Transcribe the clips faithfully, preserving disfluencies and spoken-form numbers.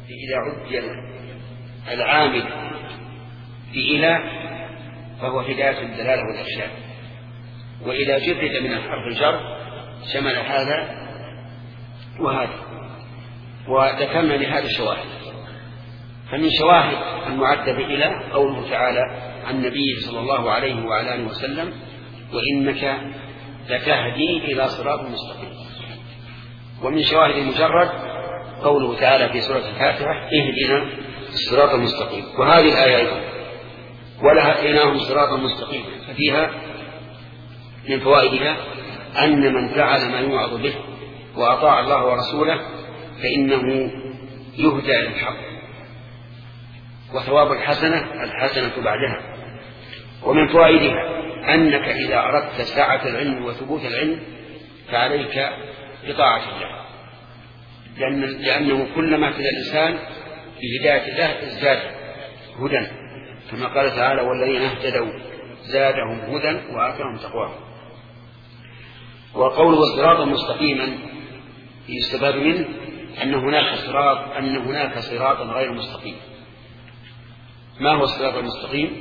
إذا عد العامل بإلى فهو هداية الدلالة والإرشاد، وإذا جرد من حرف الجر شمل هذا وهذا. وذكرنا لهذا الشواهد. فمن شواهد المعدة بإلى قوله تعالى عن النبي صلى الله عليه وعلى آله وسلم: وإنك لتهدي إلى صراط مستقيم. ومن شواهد المجرد قوله تعالى في سورة الفاتحة: اهدنا الصراط المستقيم. وهذه الآية أيضا: ولهديناهم صراطا مستقيما، ففيها من فوائدها أن من فعل ما يوعظ به وأطاع الله ورسوله فإنه يهدى إلى الحق، وثواب الحسنة الحسنة بعدها. ومن فوائدها أنك إذا أردت سعة العلم وثبوت العلم فعليك بطاعة الله، لأن لأنه كلما اهتدى الإنسان بهداية الله ازداد هدى، كما قال تعالى: والذين اهتدوا زادهم هدى وآتاهم تقواهم. وقوله صراطا مستقيما يستفاد منه أن هناك صراط أن هناك صراطا غير مستقيم. ما هو الصراط المستقيم؟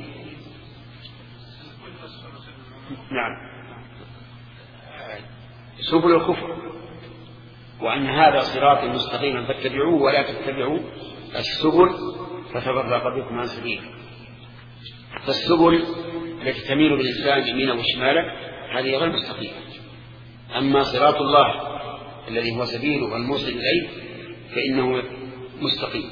نعم، سبل الكفر، وأن هذا صراط مستقيما فاتبعوه ولا تتبعوا السبل فتفرق بكم عن سبيله. فالسبل التي تميل بالإنسان يمينا وشمالا هذه غير مستقيمة. أما صراط الله الذي هو سبيله والموصل إليه فإنه مستقيم.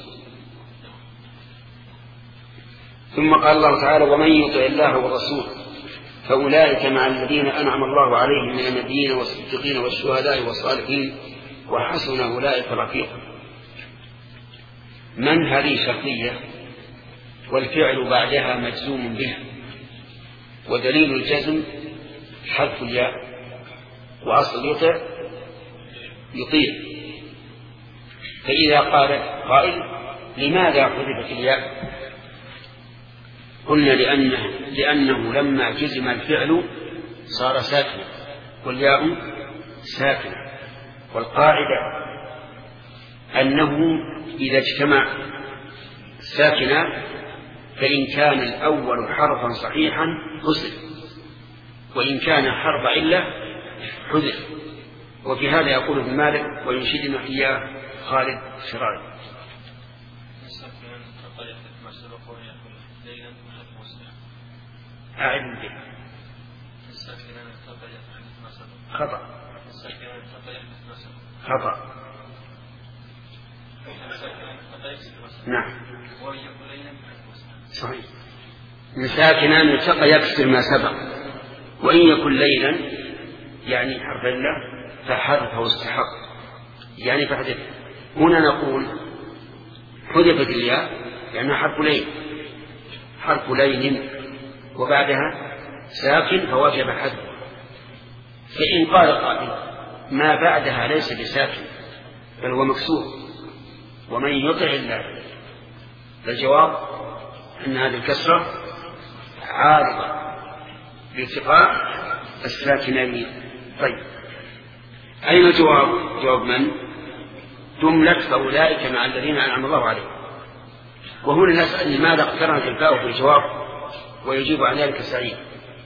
ثم قال الله تعالى: ومن يطع الله والرسول فأولئك مع الذين أنعم الله عليهم من النبيين والصديقين والشهداء والصالحين وحسن أولئك رفيقا. من هذه شرطية، والفعل بعدها مجزوم به، ودليل الجزم حرف الياء، وأصل يطع يطيع. فإذا قال قائل: لماذا حذفت الياء؟ قلنا لأنه, لأنه لما جزم الفعل صار ساكنا والياء ساكنة، والقاعدة أنه إذا اجتمع ساكنا فإن كان الأول حرفا صحيحا حذف، وإن كان حرف علة حذف. وفي هذا يقول ابن مالك: وينشدنا إياه خالد شراري. أعلم به خطأ خطأ نعم صحيح. من ساكنا التقى يكسر ما سبق، وإن يكن ليلا يعني حرف الله فحذفه استحق يعني فحذف. هنا نقول حذفت الياء لأنها حرف لين حرف لين وبعدها ساكن فوجب حذفه. فإن قال قائل: ما بعدها ليس بساكن بل هو مكسور، ومن يطع الله، فالجواب أن هذه الكسرة عارضة لالتقاء الساكنين. طيب، أين الجواب؟ جواب من؟ جملة فأولئك مع الذين أنعم الله عليهم. وهنا نسأل: لماذا اقترنت الفاء في الجواب؟ ويجيب عن ذلك سعيد.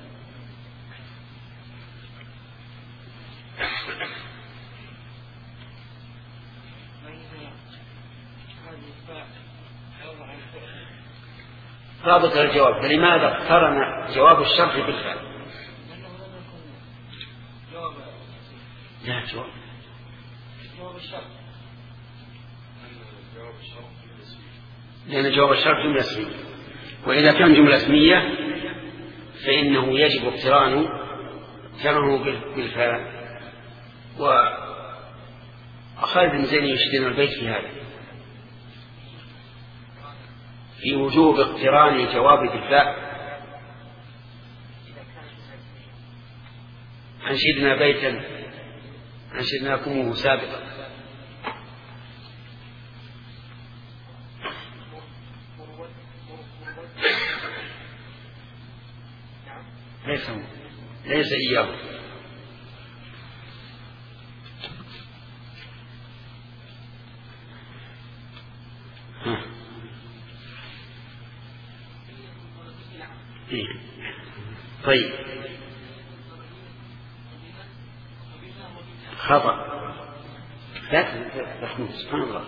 رابط الجواب: فلماذا اقترن جواب الشرط بالفعل؟ لا جواب جواب الشرط لأن جواب الشرط جملة اسمية، وإذا كان جملة اسمية فإنه يجب اقترانه اقترانه بالفعل. وخالد بن زيد يشتري البيت في هذا في وجوب اقتران جواب بالفاء. أنشدنا بيتا أنشدناكمه سابقا. ليس ليس إياه. ها. إيه. طيب خطأ لا تخنوه سبحان الله.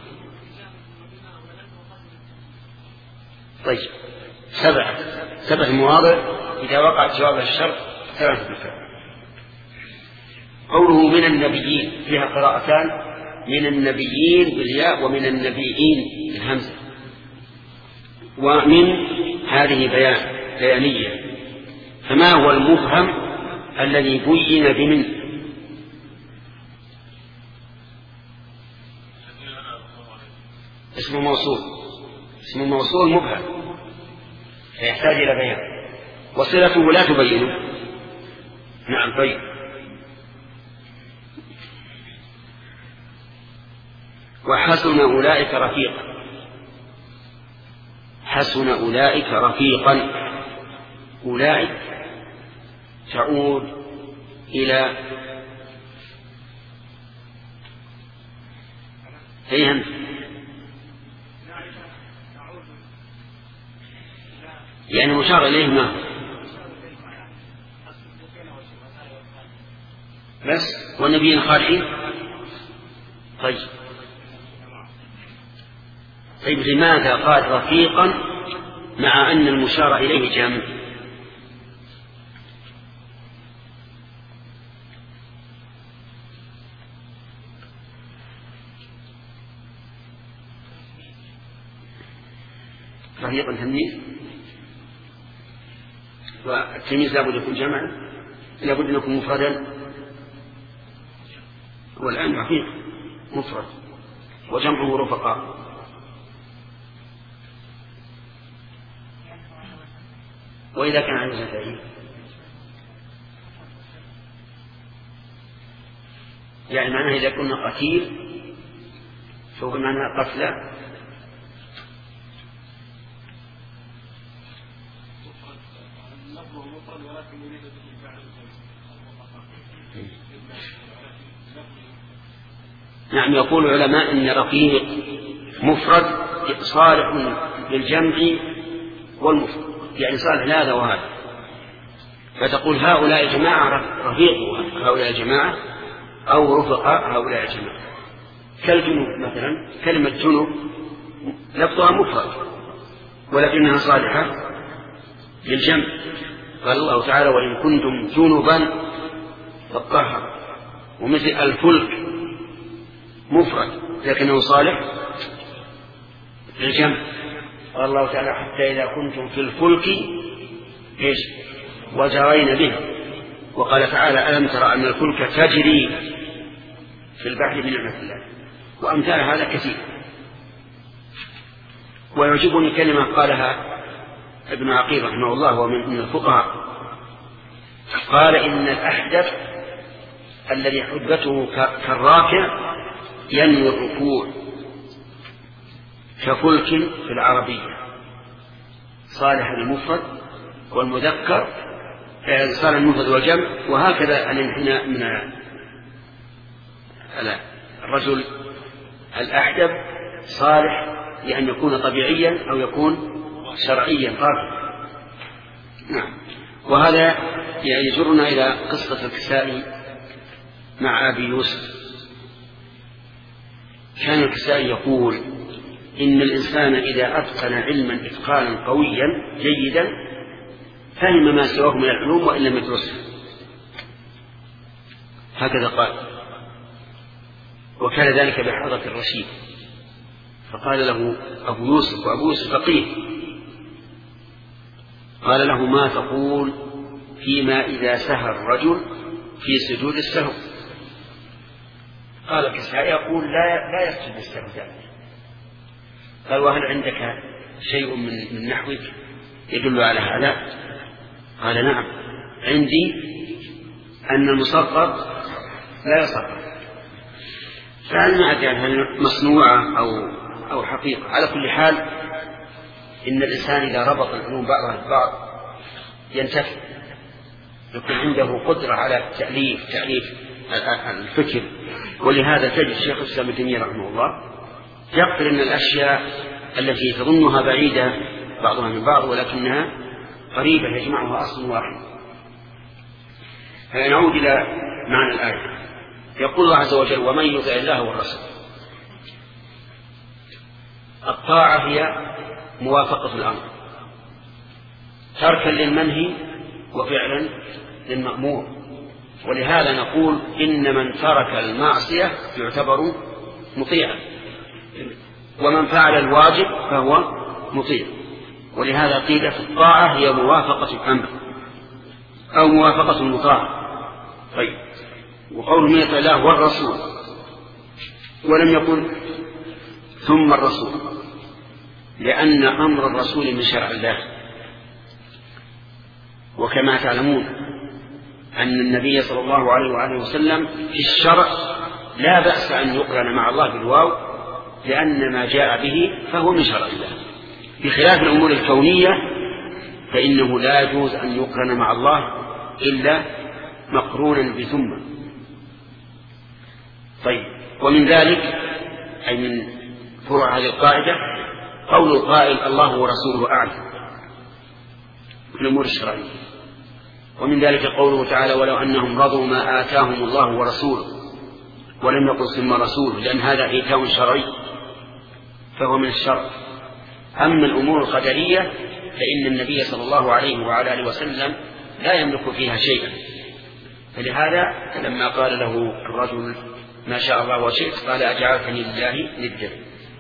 طيب سبعة سبع مواضع إذا وقعت جواب الشرط ثلاثة بالفعل. قوله من النبيين فيها قراءتان، من النبيين بالياء ومن النبيين بالهمزة. ومن هذه بيان بيانية، فما هو المفهم الذي بين بمن؟ اسم موصول، اسم موصول مبهم فيحتاج إلى بيان، وصلته لا تبينه. نعم طيب. وحسن أولئك رفيقا، حسن أولئك رفيقا، أولئك تعود إلى أيهم؟ يعني مشار إليه ما بس والنبيين خارجين. طيب طيب لماذا قال رفيقا مع أن المشار إليه جمع؟ رفيقا تمييز، والتمييز لابد يكون جمعا، لابد أن يكون مفردا، والآن رفيق مفرد وجمعه رفقاء. وإذا كان عن زفاف يعني معناه إذا كنا قتيل فهو معناه قتلى. نعم يقول العلماء إن رفيق مفرد صالح للجمع والمفرد، يعني صالح لهذا وهذا، فتقول هؤلاء جماعة رفيق هؤلاء جماعة أو رفقاء هؤلاء جماعة. كالجنوب مثلا، كلمة جنوب لفظها مفرد ولكنها صالحة للجمع. قال الله تعالى وإن كنتم جنبا فاطهروا. ومثل الفلك مفرد لكنه صالح للجمع. قال الله تعالى حتى إذا كنتم في الفلك إيش وجرين به. وقال تعالى ألم ترى أن الفلك تجري في البحر بنعمة الله. وأمثال هذا كثير. ويعجبني كلمة قالها ابن عقيل رحمه الله ومن الفقهاء، قال إن الأحدث الذي حدته كالراكع ينوي الركوع كفلك في العربية، صالح للمفرد والمذكر، صالح المفرد والجمع. وهكذا الانحناء من الرجل الأحدث صالح لأن يكون طبيعيا أو يكون شرعيا راكعا. نعم. وهذا يجرنا إلى قصة الكسائي مع أبي يوسف. كان الكسائي يقول إن الإنسان إذا أتقن علما إتقانا قويا جيدا فهم ما سواه من العلوم وإن لم يدرسه. هكذا قال. وكان ذلك بحضرة الرشيد، فقال له أبو يوسف، وأبو يوسف فقيه، قال له ما تقول فيما إذا سهى الرجل في سجود السهو؟ قال الكسائي يقول لا لا يسجد السهو ذلك. قال وهل عندك شيء من, من نحوك يدل على هذا؟ قال نعم عندي أن المصغر لا يصغر. فهل ما أدري هل مصنوعة أو أو حقيقة. على كل حال إن الإنسان إذا ربط العلوم بعضها ببعض ينتفع، يكون عنده قدرة على تأليف تأليف الفكر. ولهذا تجد الشيخ الإسلام ابن تيمية رحمه الله يقرن الأشياء التي تظنها بعيدة بعضها من بعض ولكنها قريبة يجمعها أصل واحد. فنعود إلى معنى الآية. يقول الله عز وجل ومن يطع الله والرسول. الطاعة هي موافقة الأمر تركا للمنهي وفعلا للمأمور، ولهذا نقول إن من ترك المعصية يعتبر مطيعا، ومن فعل الواجب فهو مطيع. ولهذا قيل في الطاعة هي موافقة الأمر أو موافقة المطاع. طيب، وقول من يطع الله والرسول ولم يقل ثم الرسول، لأن أمر الرسول من شرع الله. وكما تعلمون أن النبي صلى الله عليه وآله وسلم في الشرع لا بأس أن يقرن مع الله بالواو، لأن ما جاء به فهو من شرع الله، بخلاف الأمور الكونية فإنه لا يجوز أن يقرن مع الله إلا مقرونا بثم. طيب، ومن ذلك أي من فروع هذه القاعدة قول القائل الله ورسوله أعلم في الأمور الشرعية. ومن ذلك قوله تعالى ولو أنهم رضوا ما آتاهم الله ورسوله، ولم يقل ثم رسوله، لأن هذا إيتاء شرعي فهو من الشرع. أما الأمور القدرية فإن النبي صلى الله عليه وعلى آله وسلم لا يملك فيها شيئا، فلهذا لما قال له الرجل ما شاء الله وشئت قال أجعلتني لله ندا.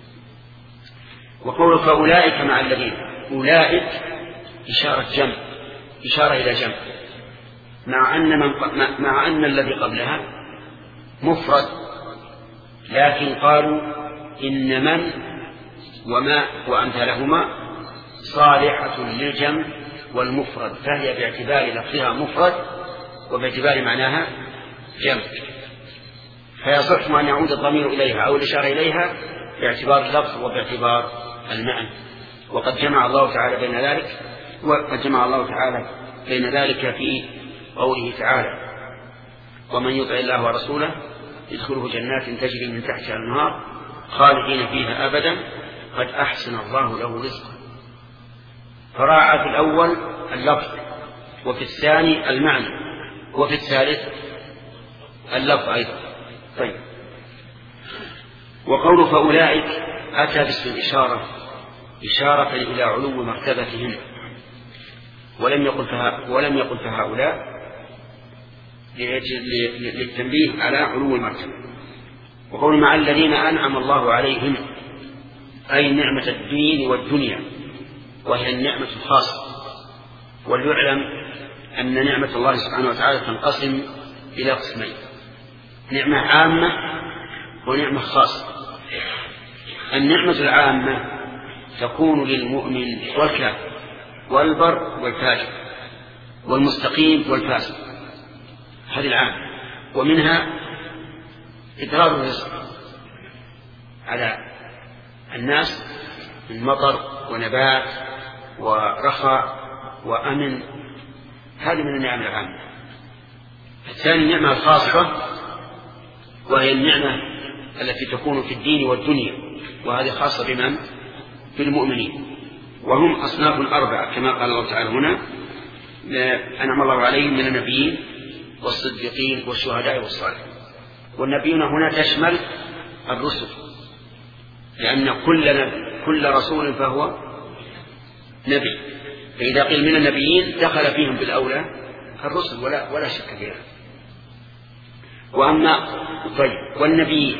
وقول فأولئك مع الذين، أولئك إشارة جمع، إشارة إلى جمع، مع أن, من مع أن الذي قبلها مفرد، لكن قالوا إن من وما وأمثالهما صالحة للجمع والمفرد، فهي باعتبار لفظها مفرد وباعتبار معناها جمع، فيصح أن يعود الضمير إليها أو الإشارة إليها باعتبار اللفظ وباعتبار المعنى. وقد جمع الله تعالى بين ذلك وقد جمع الله تعالى بين ذلك في قوله تعالى ومن يطع الله ورسوله يدخله جنات تجري من تحتها الأنهار خالدين فيها أبدا قد أحسن الله له رزقا. فراعى في الأول اللفظ وفي الثاني المعنى وفي الثالث اللفظ أيضا. طيب، وقول فأولئك أتى باسم الإشارة إشارة إلى علو مرتبتهم، ولم يقل فها ولم يقل فهؤلاء للتنبيه على علو المرتبة. وقول مع الذين أنعم الله عليهم أي نعمة الدين والدنيا، وهي النعمة الخاصة. وليعلم أن نعمة الله سبحانه وتعالى تنقسم إلى قسمين: نعمة عامة ونعمة خاصة. النعمة العامة تكون للمؤمن والكافر والبر والفاجر والمستقيم والفاسق، هذه العامة. ومنها إدرار الرزق على الناس من مطر ونبات ورخاء وأمن، هذه من النعم العامة. الثاني النعمة الخاصة، وهي النعمة التي تكون في الدين والدنيا، وهذه خاصة بمن؟ في المؤمنين، وهم أصناف أربعة كما قال الله تعالى هنا أنعم الله عليهم من النبيين والصديقين والشهداء والصالحين. والنبيون هنا تشمل الرسل، لأن كل كل رسول فهو نبي، فإذا قيل من النبيين دخل فيهم بالأولى الرسل ولا ولا شك فيها. وأما طيب والنبي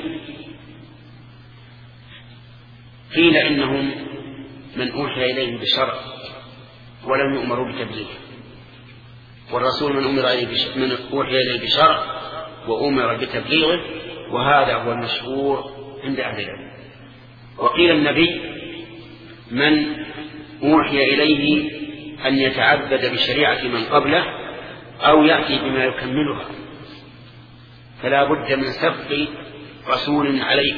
قيل إنهم من أوحي إليهم بالشرع ولم يؤمروا بتبليغه، والرسول من أمر إليه من أوحي إليه بشرع وأمر بتبليغه، وهذا هو المشهور عند أهل العلم. وقيل النبي من أوحي إليه أن يتعبد بشريعة من قبله أو يأتي بما يكملها، فلا بد من سبق رسول عليه.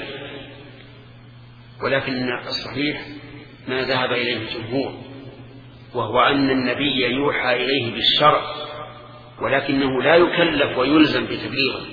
ولكن الصحيح ما ذهب إليه الجمهور، وهو أن النبي يوحى إليه بالشرع ولكنه لا يكلف ويلزم بتبليغه.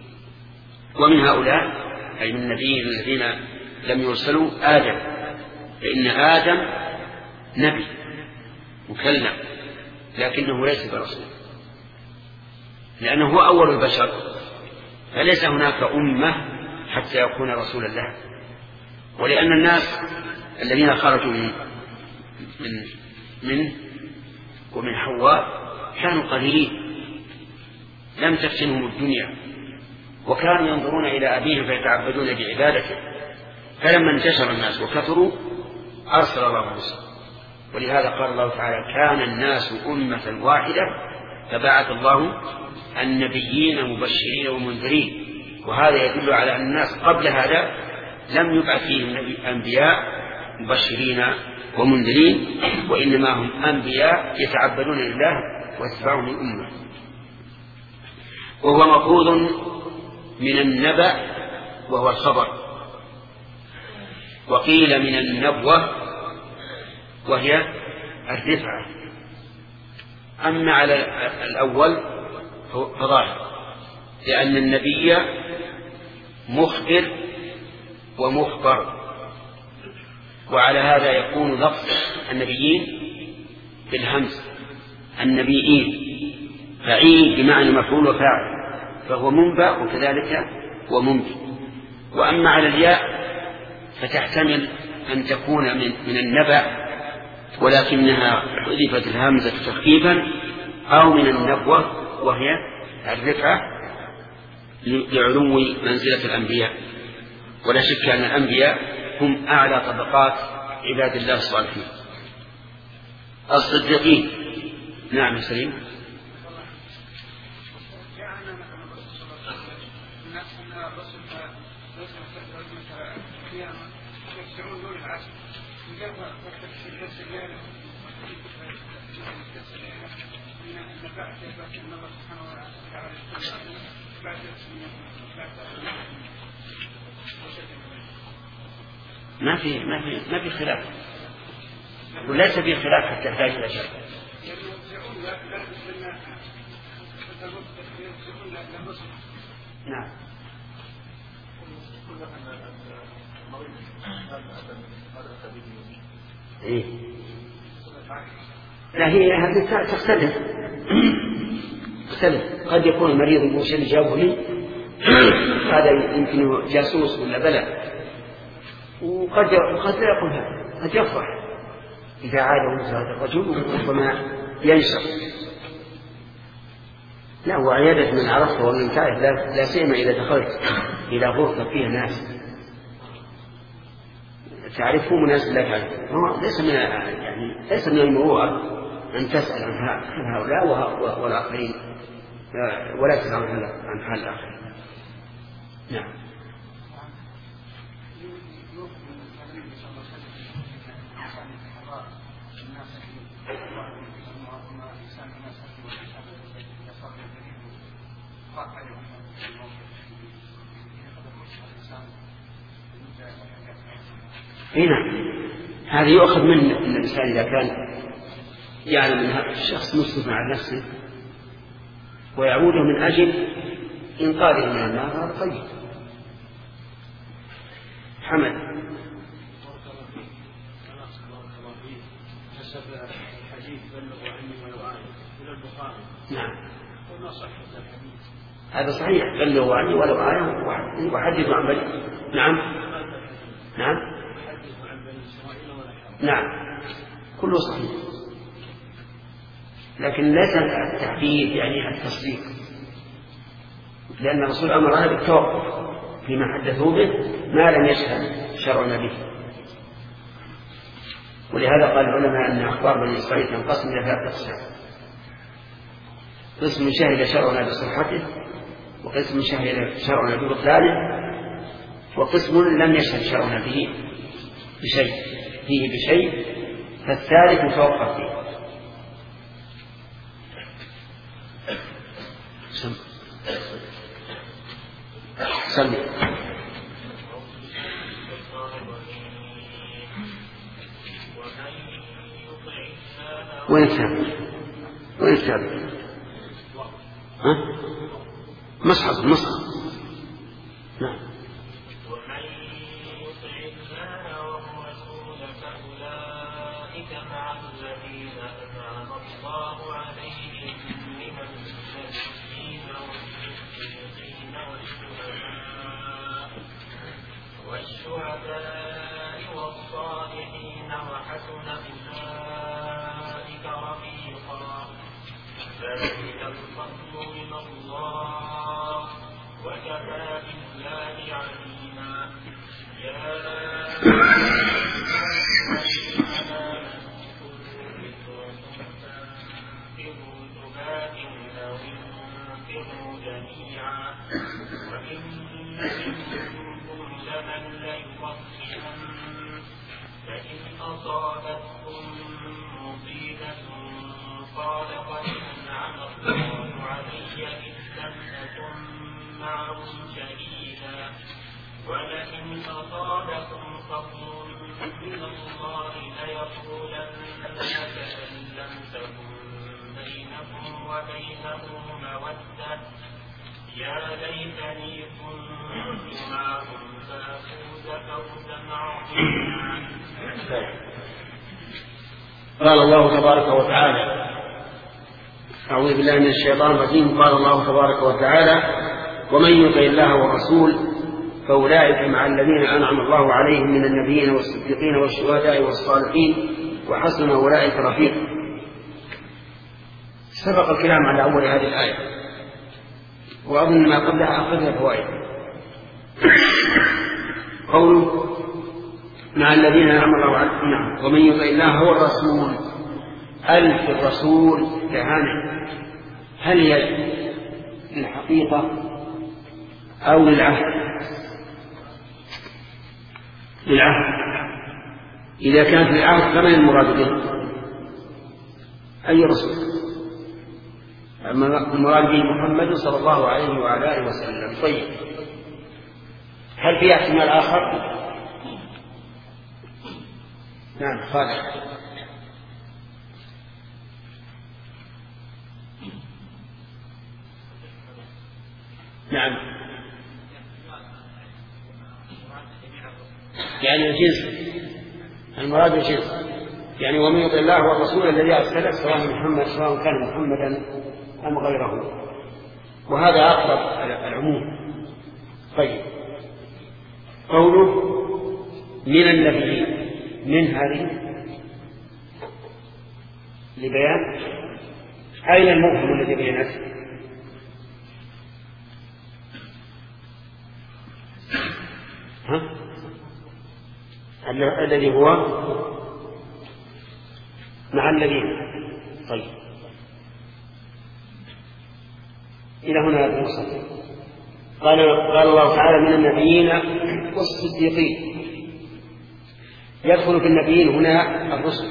ومن هؤلاء أي من النبيين الذين لم يرسلوا آدم فإن آدم نبي مكلم لكنه ليس برسول، لأنه هو أول البشر، فليس هناك أمة حتى يكون رسولا له. ولأن الناس الذين خرجوا من من منه ومن حواء كانوا قليلين، لم تفتنهم الدنيا، وكانوا ينظرون إلى أبيهم فيتعبدون بعبادته، فلما انتشر الناس وكثروا أرسل الله موسى. ولهذا قال الله تعالى: كان الناس أمة واحدة فبعث الله النبيين مبشرين ومنذرين. وهذا يدل على أن الناس قبل هذا لم يبعث فيهم أنبياء مبشرين ومنذرين، وإنما هم أنبياء يتعبدون لله واتباعهم الأمة. وهو مأخوذ من النبأ وهو الخبر، وقيل من النبوة وهي الرفعة. أما على الأول فظاهر، لأن النبي مخبر ومخبر، وعلى هذا يكون لفظ النبيين بالهمز النبيين، فعيل بمعنى مفعول وفاعل، فهو منبأ وكذلك هو منبئ. وأما على الياء فتحتمل أن تكون من, من النبأ ولكنها حذفت الهمزة تخفيفا، أو من النبوة وهي الرفعة لعلو منزلة الأنبياء. ولا شك أن الأنبياء هم أعلى طبقات عباد الله الصالحين الصديقين. نعم سليم. ما في ما في ما في خلاف، وليس في خلاف حتى يحتاج إلى شك. نعم. إيه؟ لا، هي هذه تختلف تختلف قد يكون المريض وش اللي جابه لي هذا يمكن جاسوس ولا بلى، وقد قد لا يقول هذا، قد يفرح إذا عاد مثل هذا الرجل وربما ينشر. لا، وعيادة من عرفه ومن تعرف، لا سيما إذا دخلت إلى غرفة فيها ناس تعرفه مناسب لا تعرفه، ليس من يعني ليس من المروءة أن تسأل عن هؤلاء والآخرين، ولا تسأل عن حال الآخرين. نعم. هنا هذا يؤخذ من الإنسان إذا كان يعلم أن هذا الشخص مسلم عن نفسه ويعوده من أجل إنقاذه من النار، هذا طيب. حمد. نعم. هذا صحيح، بلغوا عني ولو آية وحدثوا عن بني. نعم نعم نعم كله صحيح، لكن ليس التحديث يعني التصديق، لأن الرسول أمرنا بالتوقف فيما حدثوا به ما لم يشهد شرعنا به. ولهذا قال العلماء أن أخبار بني إسرائيل تنقسم إلى ثلاثة أقسام: قسم شهد شرعنا بصحته، وقسم شهد شرعنا ببطلانه، وقسم لم يشهد شرعنا به بشيء فيه بشيء، فالثالث متوقف فيه. صلي. وين كان وين كان ها مصحف مصحف. نعم. الله عليهم من النبيين والصديقين والشهداء والشهداء والصالحين وحسن أولئك رفيقا ذلك الفضل من الله وكفى بالله عليما يا وإن منكم لمن ليبطئن فإن أصابتكم مصيبة قال قد أنعم الله علي إذ لم أكن معهم شهيدا ولئن أصابكم فضل من الله ليقولن كأن لم تكن بينكم وبينه مودة يا ليتني كنت معهم فأفوز فوزا عظيما. قال الله تبارك وتعالى: أعوذ بالله من الشيطان الرجيم. قال الله تبارك وتعالى: ومن يطع الله والرسول فأولئك مع الذين أنعم الله عليهم من النبيين والصديقين والشهداء والصالحين وحسن أولئك رفيقا. سبق الكلام على أول هذه الآية، وأظن ما قبلها أخذنا فوائد. قوله مع الذين أنعم الله عليهم، نعم، ومن يطع الله هو الرسول. ألف الرسول كهانة، هل هي للحقيقة أو للعهد؟ للعهد. إذا كانت للعهد فمن المراد به؟ أي رسول؟ المراد به محمد صلى الله عليه وعلى آله وسلم. طيب، هل في احتمال آخر؟ نعم، خالد. نعم، يعني الجنس، المراد الجنس، يعني ومن يطع الله والرسول الذي أرسله سواء محمد سواء كان محمدا أم غيره، وهذا أقرب العموم. طيب، قوله من النبيين، من هذه لبيان أين المفهم الذي بينته؟ ها؟ الذي هو مع الذين. طيب، إلى هنا نوصل. قال قال الله تعالى: من النبيين والصديقين. يدخل في النبيين هنا الرسل،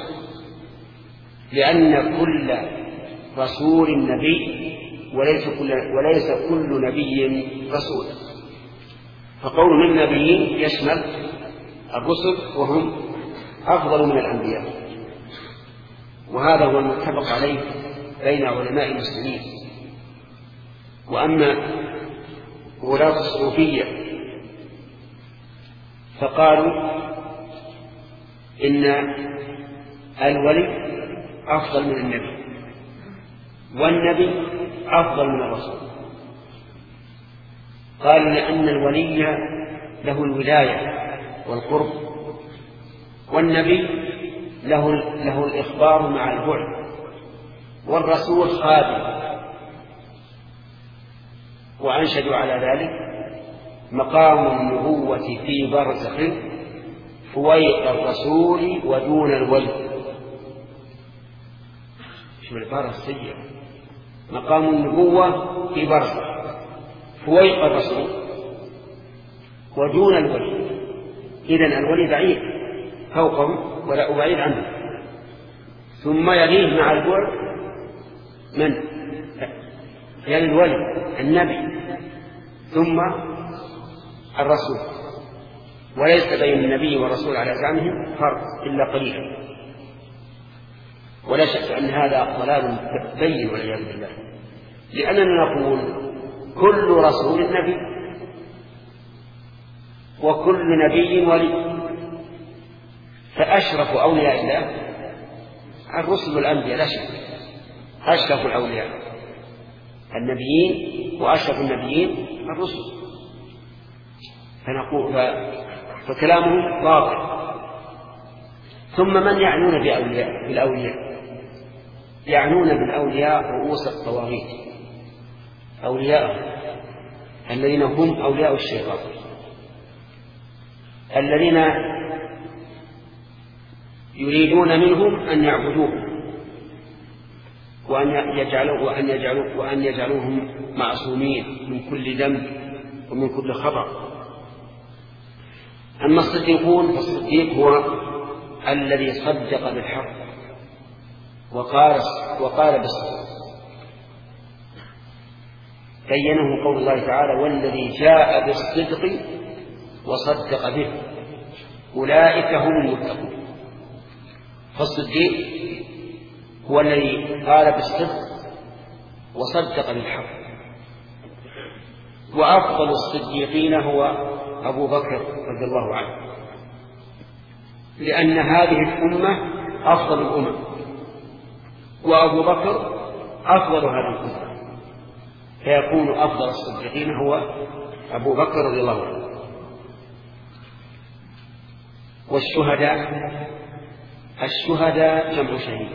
لأن كل رسول نبي وليس كل, وليس كل نبي رسول. فقول من النبيين يشمل الرسل وهم أفضل من الأنبياء، وهذا هو المتفق عليه بين علماء المسلمين. وأما ولاة الصوفية فقالوا إن الولي أفضل من النبي، والنبي أفضل من الرسول. قالوا لأن الولي له الولاية والقرب، والنبي له, له الإخبار مع البعد، والرسول خادم. وأنشدوا على ذلك: مقام النبوة في برزخ فويق الرسول ودون الولي. شو العبارة السيئة! مقام النبوة في برزخ فويق الرسول ودون الولي. إذن الولي بعيد فوقه ولا بعيد عنه، ثم يليه مع البعد من؟ يعني الولي النبي ثم الرسول، وليس بين النبي والرسول على زعمهم فرق إلا قليلا. ولا شك أن هذا ضلال بين والعياذ بالله، لأننا نقول كل رسول نبي وكل نبي ولي، فأشرف أولياء الله الرسل والأنبياء لا شك، أشرف الأولياء النبيين، وأشرف النبيين الرسل، فنقول فكلامهم واضح. ثم من يعنون بأولياء بالأولياء؟ يعنون بالأولياء رؤوس الطواغيت، أولياء الذين هم أولياء الشيطان، الذين يريدون منهم أن يعبدوهم وأن يجعلوا وأن يجعلوا وأن يجعلوهم معصومين من كل ذنب ومن كل خطأ. أما الصديقون فالصديق هو الذي صدق بالحق وقال وقال بالصدق، بينه قول الله تعالى: والذي جاء بالصدق وصدق به أولئك هم المتقون. فالصديق هو الذي قال بالصدق وصدق بالحق. وأفضل الصديقين هو أبو بكر رضي الله عنه، لأن هذه الأمة أفضل الأمم، وأبو بكر أفضل هذه الأمة، فيكون أفضل الصديقين هو أبو بكر رضي الله عنه. والشهداء الشهداء جمع شهيد،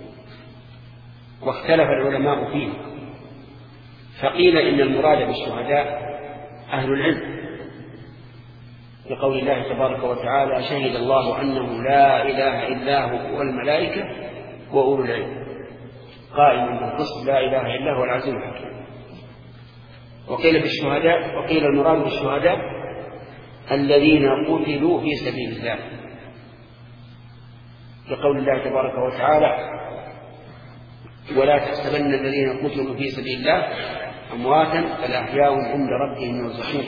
واختلف العلماء فيه، فقيل إن المراد بالشهداء أهل العلم، لقول الله تبارك وتعالى: شهد الله أنه لا إله إلا هو والملائكة وأولو العلم قائما بالقسط لا إله إلا هو العزيز الحكيم. وقيل بالشهداء وقيل المراد بالشهداء الذين قتلوا في سبيل الله، لقول الله تبارك وتعالى: ولا تحسبن الذين قتلوا في سبيل الله أمواتا بل أحياء عند ربهم يرزقون.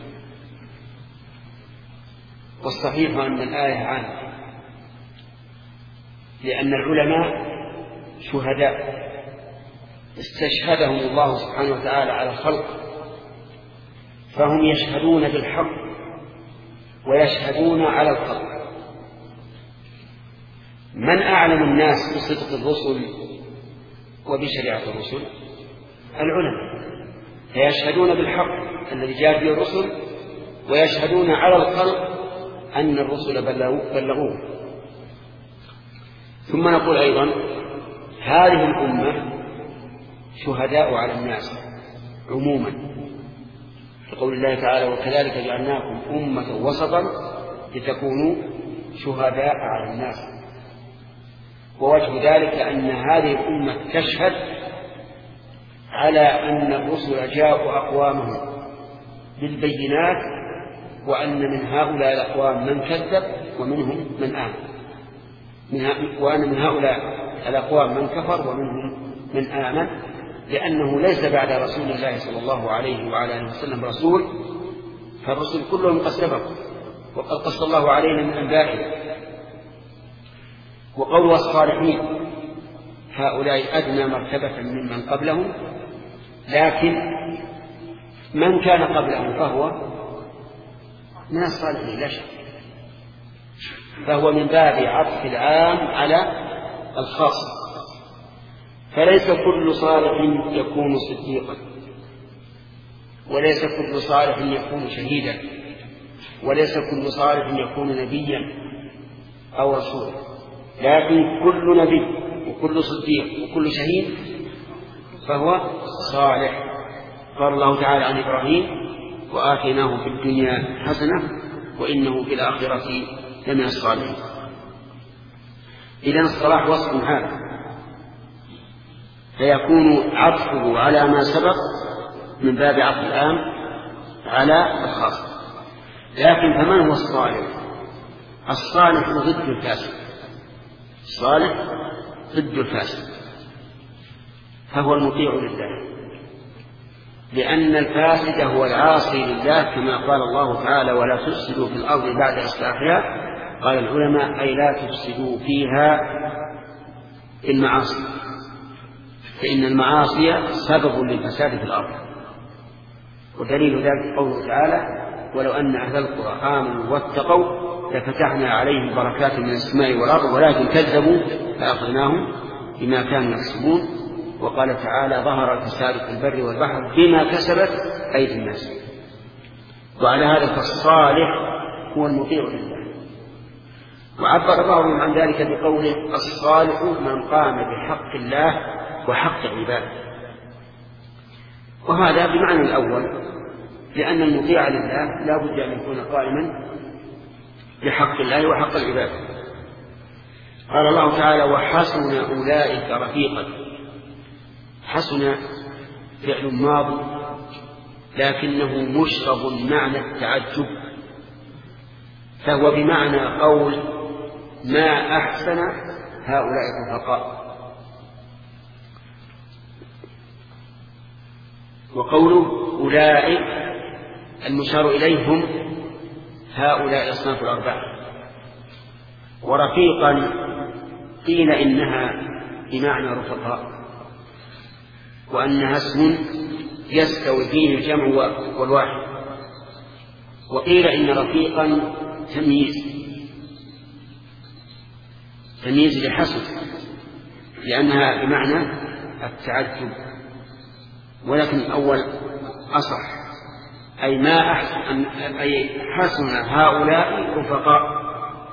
والصحيح أن الآية عامة، لأن العلماء شهداء استشهدهم الله سبحانه وتعالى على الخلق، فهم يشهدون بالحق ويشهدون على الخلق. من أعلم الناس بصدق الرسل وبشريعة الرسل؟ العلماء، فيشهدون بالحق الذي جاء به الرسل، ويشهدون على الخلق أن الرسل بلغوه. ثم نقول أيضا: هذه الأمة شهداء على الناس عموما، لقول الله تعالى: وكذلك جعلناكم أمة وسطا لتكونوا شهداء على الناس. ووجه ذلك أن هذه الأمة تشهد على أن الرسل جاءوا أقوامهم بالبينات، وأن من هؤلاء الأقوام من كذب ومنهم من آمن، وأن من هؤلاء الأقوام من كفر ومنهم من آمن، لأنه ليس بعد رسول الله صلى الله عليه وعلى آله وسلم رسول، فالرسل كلهم قد سبقوا وقد قص الله علينا من أنبائهم. وقول الصالحين هؤلاء أدنى مرتبة ممن قبلهم، لكن من كان قبلهم فهو من الصالحين لا شك، فهو من باب عطف العام على الخاص، فليس كل صالح يكون صديقا، وليس كل صالح يكون شهيدا، وليس كل صالح يكون نبيا أو رسولا، لكن كل نبي وكل صديق وكل شهيد فهو صالح. قال الله تعالى عن إبراهيم: وآتيناه في الدنيا حسنة وإنه في الآخرة لمن الصالحين. إذن الصلاح وصف هذا، فيكون عطفه على ما سبق من باب عطف العام على الخاص. لكن فمن هو الصالح؟ الصالح ضد الفاسد، الصالح ضد الفاسد، فهو المطيع لله، لأن الفاسد هو العاصي لله، كما قال الله تعالى: ولا تفسدوا في الأرض بعد إصلاحها. قال العلماء: أي لا تفسدوا فيها المعاصي، فإن المعاصي سبب للفساد في الأرض. ودليل ذلك قوله تعالى: ولو أن أهل القرى آمنوا واتقوا لفتحنا عليهم بركات من السماء والأرض ولكن كذبوا فأخذناهم بما كانوا يكسبون وقال تعالى ظهر الفساد في البر والبحر بما كسبت أيدي الناس. وعلى هذا فالصالح هو المطيع لله. وعبر بعضهم عن ذلك بقوله الصالح من قام بحق الله وحق عباده، وهذا بمعنى الأول، لأن المطيع لله لا بد أن يكون قائما بحق الله وحق العباد. قال الله تعالى وحسن أولئك رفيقا. حسن فعل ماضي لكنه مشرب معنى التعجب، فهو بمعنى قول ما أحسن هؤلاء الرفقاء. وقوله أولئك المشار إليهم هؤلاء الأصناف الأربعة. ورفيقا قيل إنها بمعنى رفقاء، وأنها اسم يستوي فيه الجمع والواحد. وقيل إن رفيقا تمييز تمييز لحسن لأنها بمعنى التعجب، ولكن الأول أصح، أي ما أحسن أي حسن هؤلاء رفقاء.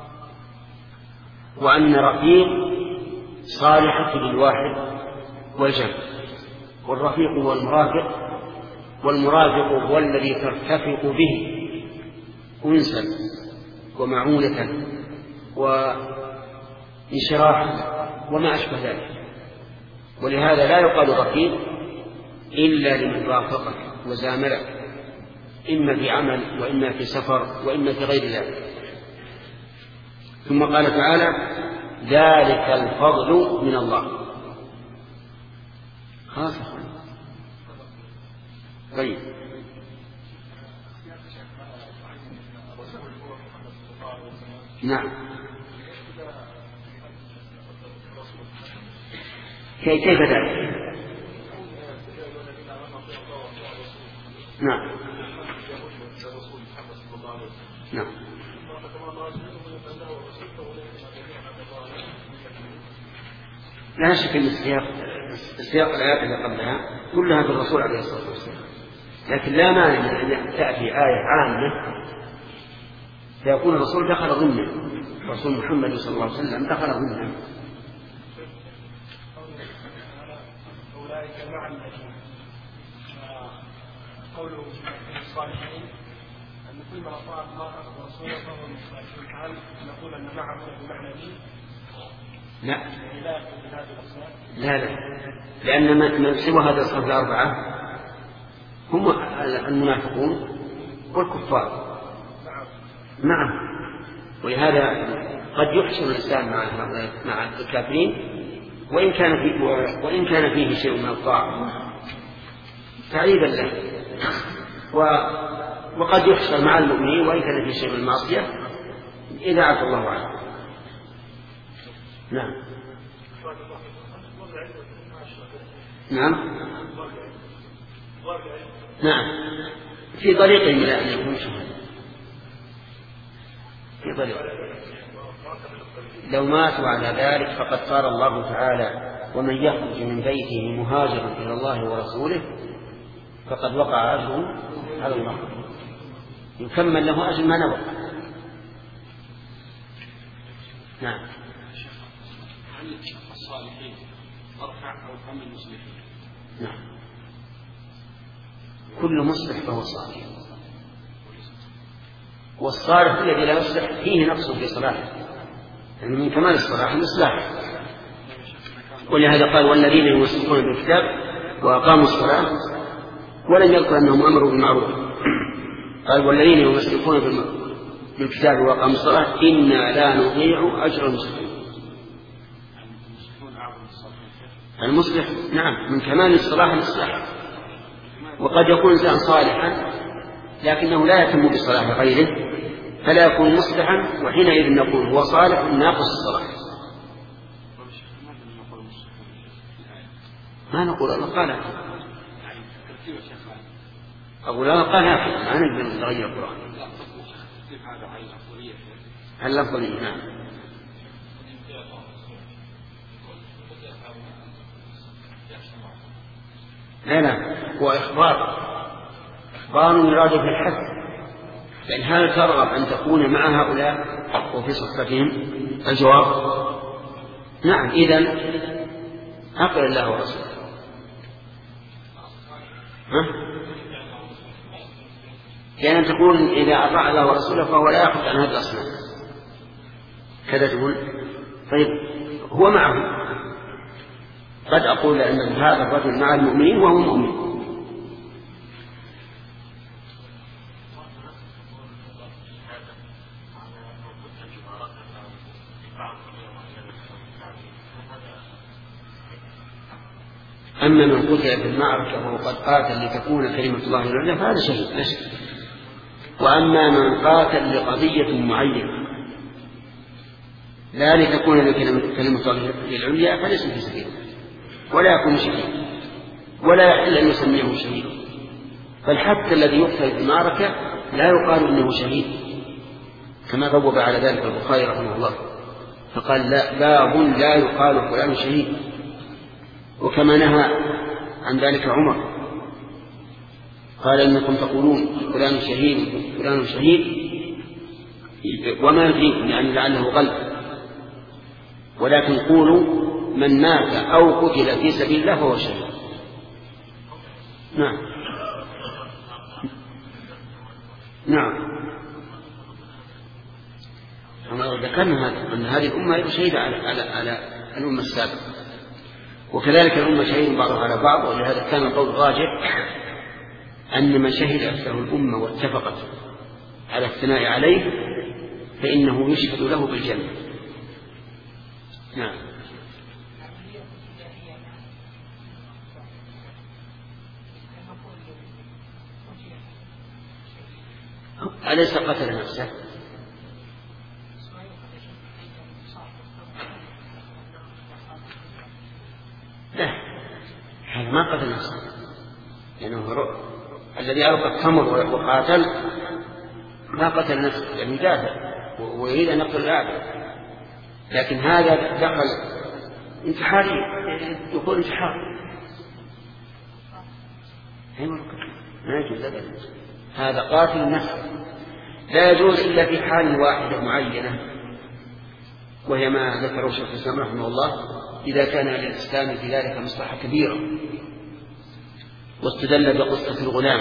وأن رفيق صالحة للواحد والجمع، والرفيق هو المرافق، والمرافق هو الذي ترتفق به أنسا ومعونة وانشراحا وما أشبه ذلك. ولهذا لا يقال رفيق إلا لمن رافقك وزاملك، إما في عمل وإما في سفر وإما في غير ذلك. ثم قال تعالى ذلك الفضل من الله. خلاص. طيب نعم. كيف ذلك؟ نعم نعم. لا شك أن السياق السياق الآيات اللي قبلها كلها بالرسول عليه الصلاة والسلام، لكن لا مانع من أن تأتي آية عامة فيكون الرسول دخل ضمنه، رسول محمد صلى الله عليه وسلم دخل ضمنه. أولئك مع الذين قوله الصالحين أن كل ما أطاع الله ورسوله فهو من الصالحين. هل نقول أن معه بمعنى دين؟ لا لا لا، لأن من سوى هذا الصف الأربعة هم المنافقون والكفار. نعم. ولهذا قد يحشر الإنسان مع مع الكافرين وإن كان فيه وإن كان فيه شيء من الطاعة تعيبا له، وقد يحشر مع المؤمنين وإن كان فيه شيء من المعصية إذا عفى الله عنه. نعم نعم نعم. في طريقهم إلى أن يكون شهداء، في طريق. لو ماتوا على ذلك فقد قال الله تعالى ومن يخرج من بيته مهاجرا إلى الله ورسوله فقد وقع أجره على المغفرة، يكمل له أجر ما نوى. نعم. هل الصالحين أرفع أو هم المصلحين؟ نعم. كل مصلح فهو صالح، والصالح الذي لا يصلح فيه نقص في صلاحه، يعني من كمال الصلاح الإصلاح. ولهذا قال والذين يمسكون بالكتاب وأقاموا الصلاة، ولم يذكر أنهم أمروا بالمعروف. قال والذين يمسكون بالكتاب وأقاموا الصلاة إنا لا نضيع أجر المصلحين. المصلح نعم من كمال الصلاح الإصلاح. وقد يكون إنسان صالحا لكنه لا يتم بصلاح غيره فلا يكون مصلحا، وحينئذ نقول هو صالح ناقص الصلاح. ما نقول الله قال أقول الله قال هكذا، ما نقدر نغير القرآن. هل لفظي؟ نعم. لا لا هو إخبار إخبار يراد في الحث. لأن هل ترغب أن تكون مع هؤلاء وفي صحبتهم؟ الجواب نعم. إذن أقل الله ورسوله. يعني تقول إذا أطاع الله ورسوله فهو لا يأخذ عن هذا الأصنام كذا تقول. طيب هو معه، قد أقول لأن هذا الرجل مع المؤمنين وهو مؤمن. أما من قتل في المعركة وهو قد قاتل لتكون كلمة الله العليا فهذا شهيد لا شك. وأما من قاتل لقضية معينة لا لتكون كلمة الله العليا فليس في سبيل ولا يكون شهيد ولا يحل أن يسميه شهيد. بل حتى الذي يقتل في المعركة لا يقال إنه شهيد، كما بوب على ذلك البخاري رحمه الله فقال لا باب لا يقال فلان شهيد. وكما نهى عن ذلك عمر قال إنكم تقولون فلان شهيد فلان شهيد وما يدريكم يعني لعله غلط، ولكن قولوا من مات أو قتل في سبيل الله فهو شهيد. نعم نعم ذكرنا هذا أن هذه الأمة شهيدة على على على الأمة السابقة، وكذلك الأمة شهيد بعضها على بعض. ولهذا كان القول الراجح أن من شهدت له الأمة واتفقت على الثناء عليه فإنه يشهد له بالجنة. نعم أليس قتل نفسه؟ لا هذا ما قتل نفسه لأنه يعني الذي ألقى التمر وقاتل ما قتل نفسه لأنه يعني دافع ويريد أن يقتل الأعداء. لكن هذا دخل انتحاري يقول انتحار ما يجوز أبدا. هذا قاتل نفسه لا يجوز إلا في حال واحدة معينة وهي ما ذكره شيخ الإسلام رحمه الله إذا كان للإسلام في ذلك مصلحة كبيرة. واستدل بقصة الغلام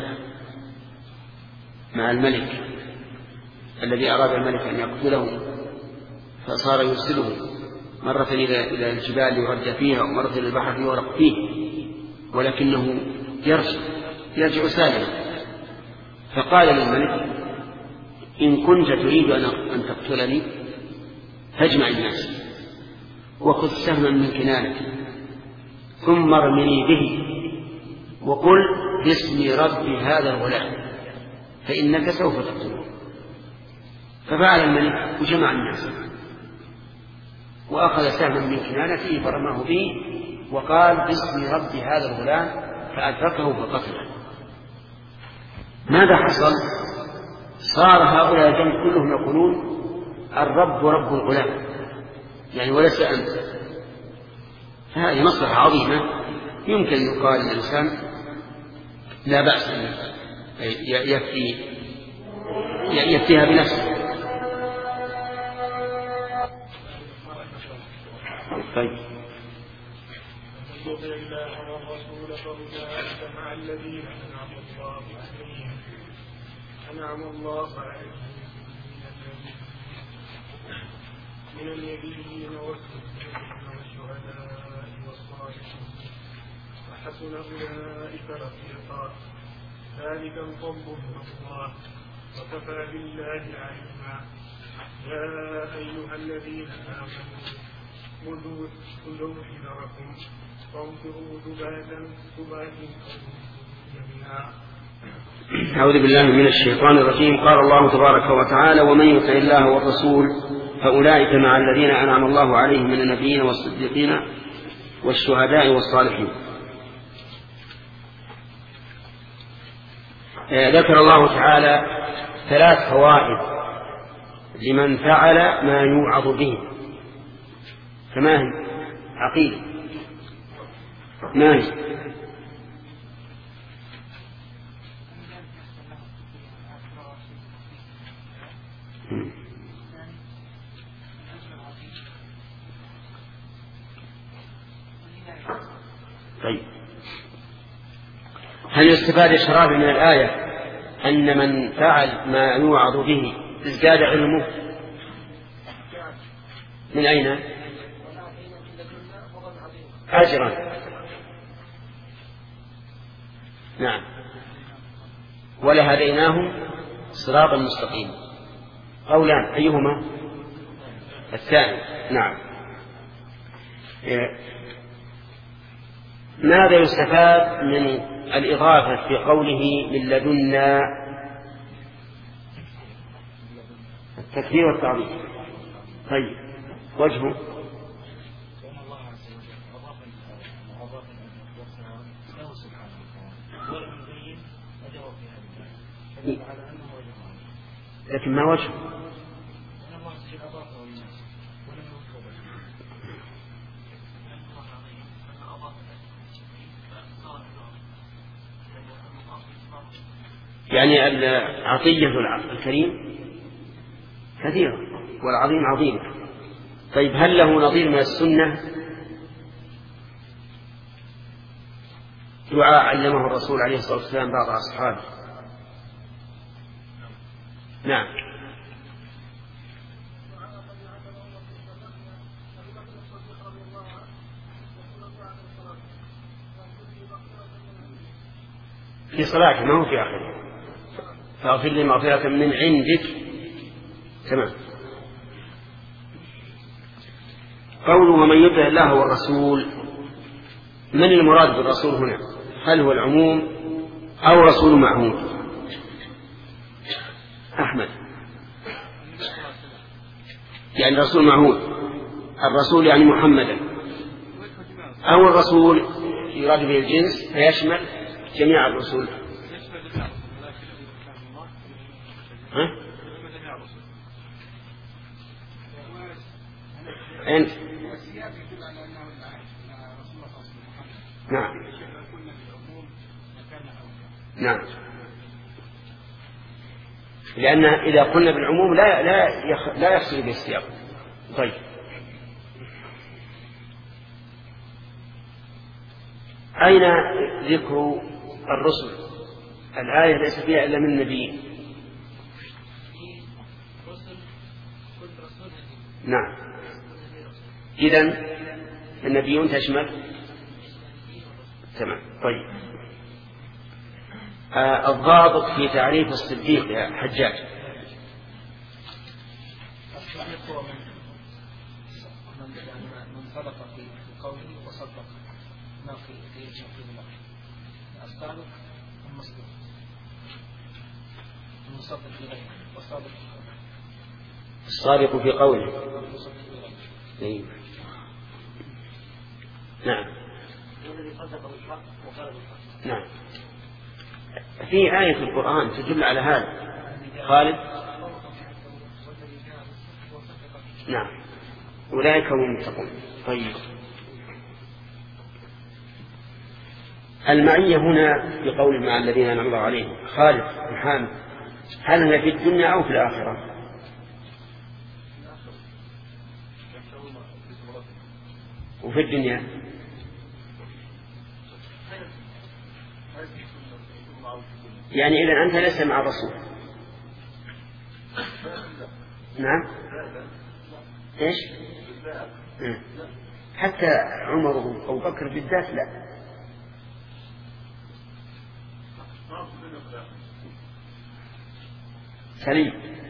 مع الملك الذي أراد الملك أن يقتله فصار يرسله مرة إلى الجبال يرجع فيها ومرة إلى البحر يورق فيه ولكنه يرجع يرجع سالما. فقال للملك إن كنت تريد أن تقتلني فاجمع الناس وخذ سهما من كنانك ثم ارمني به وقل باسم رب هذا الغلام فإنك سوف تقتله. ففعل الملك وجمع الناس وأخذ سهما من كنانته فرماه به وقال باسم رب هذا الغلام فأدركه فقتله. ماذا حصل؟ صار هؤلاء الجمع كلهم يقولون الرب رب الغلام يعني وليس أنت. فهذه مصلحة عظيمة يمكن أن يقال الإنسان لا بأس أن يفتي يفتيها بنفسه. طيب يطع الله والرسول فأولئك مع الذين أنعم الله عليهم أنعم الله عليهم من النبيين والصديقين والشهداء والصالحين وحسن أولئك رفيقا ذلك الفضل من الله وكفى بالله عليما. يا أيها الذين آمنوا خذوا حذركم وانفروا ثباتا ثبات جميعا. أعوذ بالله من الشيطان الرجيم. قال الله تبارك وتعالى ومن يطع الله والرسول فأولئك مع الذين أنعم الله عليهم من النبيين والصديقين والشهداء والصالحين. ذكر الله تعالى ثلاث فوائد لمن فعل ما يوعظ به. فما هي؟ عقيدة ما هي؟ طيب، هل يستفاد الشراب من الآية أن من فعل ما يوعظ به ازداد علمه؟ من أين؟ أجرا. نعم. ولهديناهم صراطا مستقيما. قولان، أيهما؟ الثاني. نعم. ماذا يستفاد من الإضافة في قوله من لدنا؟ التكبير والتعظيم. طيب، وجهه؟ لكن ما وجهه؟ يعني عطية الكريم كثيرة والعظيم عظيم. طيب، هل له نظير من السنة؟ دعاء علمه الرسول عليه الصلاة والسلام بعض أصحابه. نعم. في صلاته ما هو في آخره. فاغفر لي مغفرة من عندك. تمام. قوله ومن يطع الله والرسول، من المراد بالرسول هنا؟ هل هو العموم أو رسول معهود؟ أحمد. يعني رسول معهود، الرسول يعني محمدا، أو الرسول يراد به الجنس فيشمل جميع الرسل. ها؟ أنت؟ نعم. نعم. لأن إذا قلنا بالعموم لا لا لا يحصل بالسياق. طيب، أين ذكر الرسل؟ الآية ليس فيها إلا من نبي. نعم. إذن النبيون تشمل. تمام. طيب، آه الضابط في تعريف الصديق يا حجاج. الصديق هو من من صدق في قوله وصدق ما في في الله. الصادق المصدوق، المصدق في غيره، والصادق الصادق في قوله. نعم. نعم. في آية في القرآن تدل على هذا. خالد. نعم. أولئك هم المتقون. طيب، المعية هنا في قول مع الذين أنعم الله عليهم. خالد محمد، هل هي في الدنيا أو في الآخرة؟ وفي الدنيا يعني إذا أنت لست مع الرسول. نعم. إيش؟ حتى عمر أو بكر بالذات لا. سليم.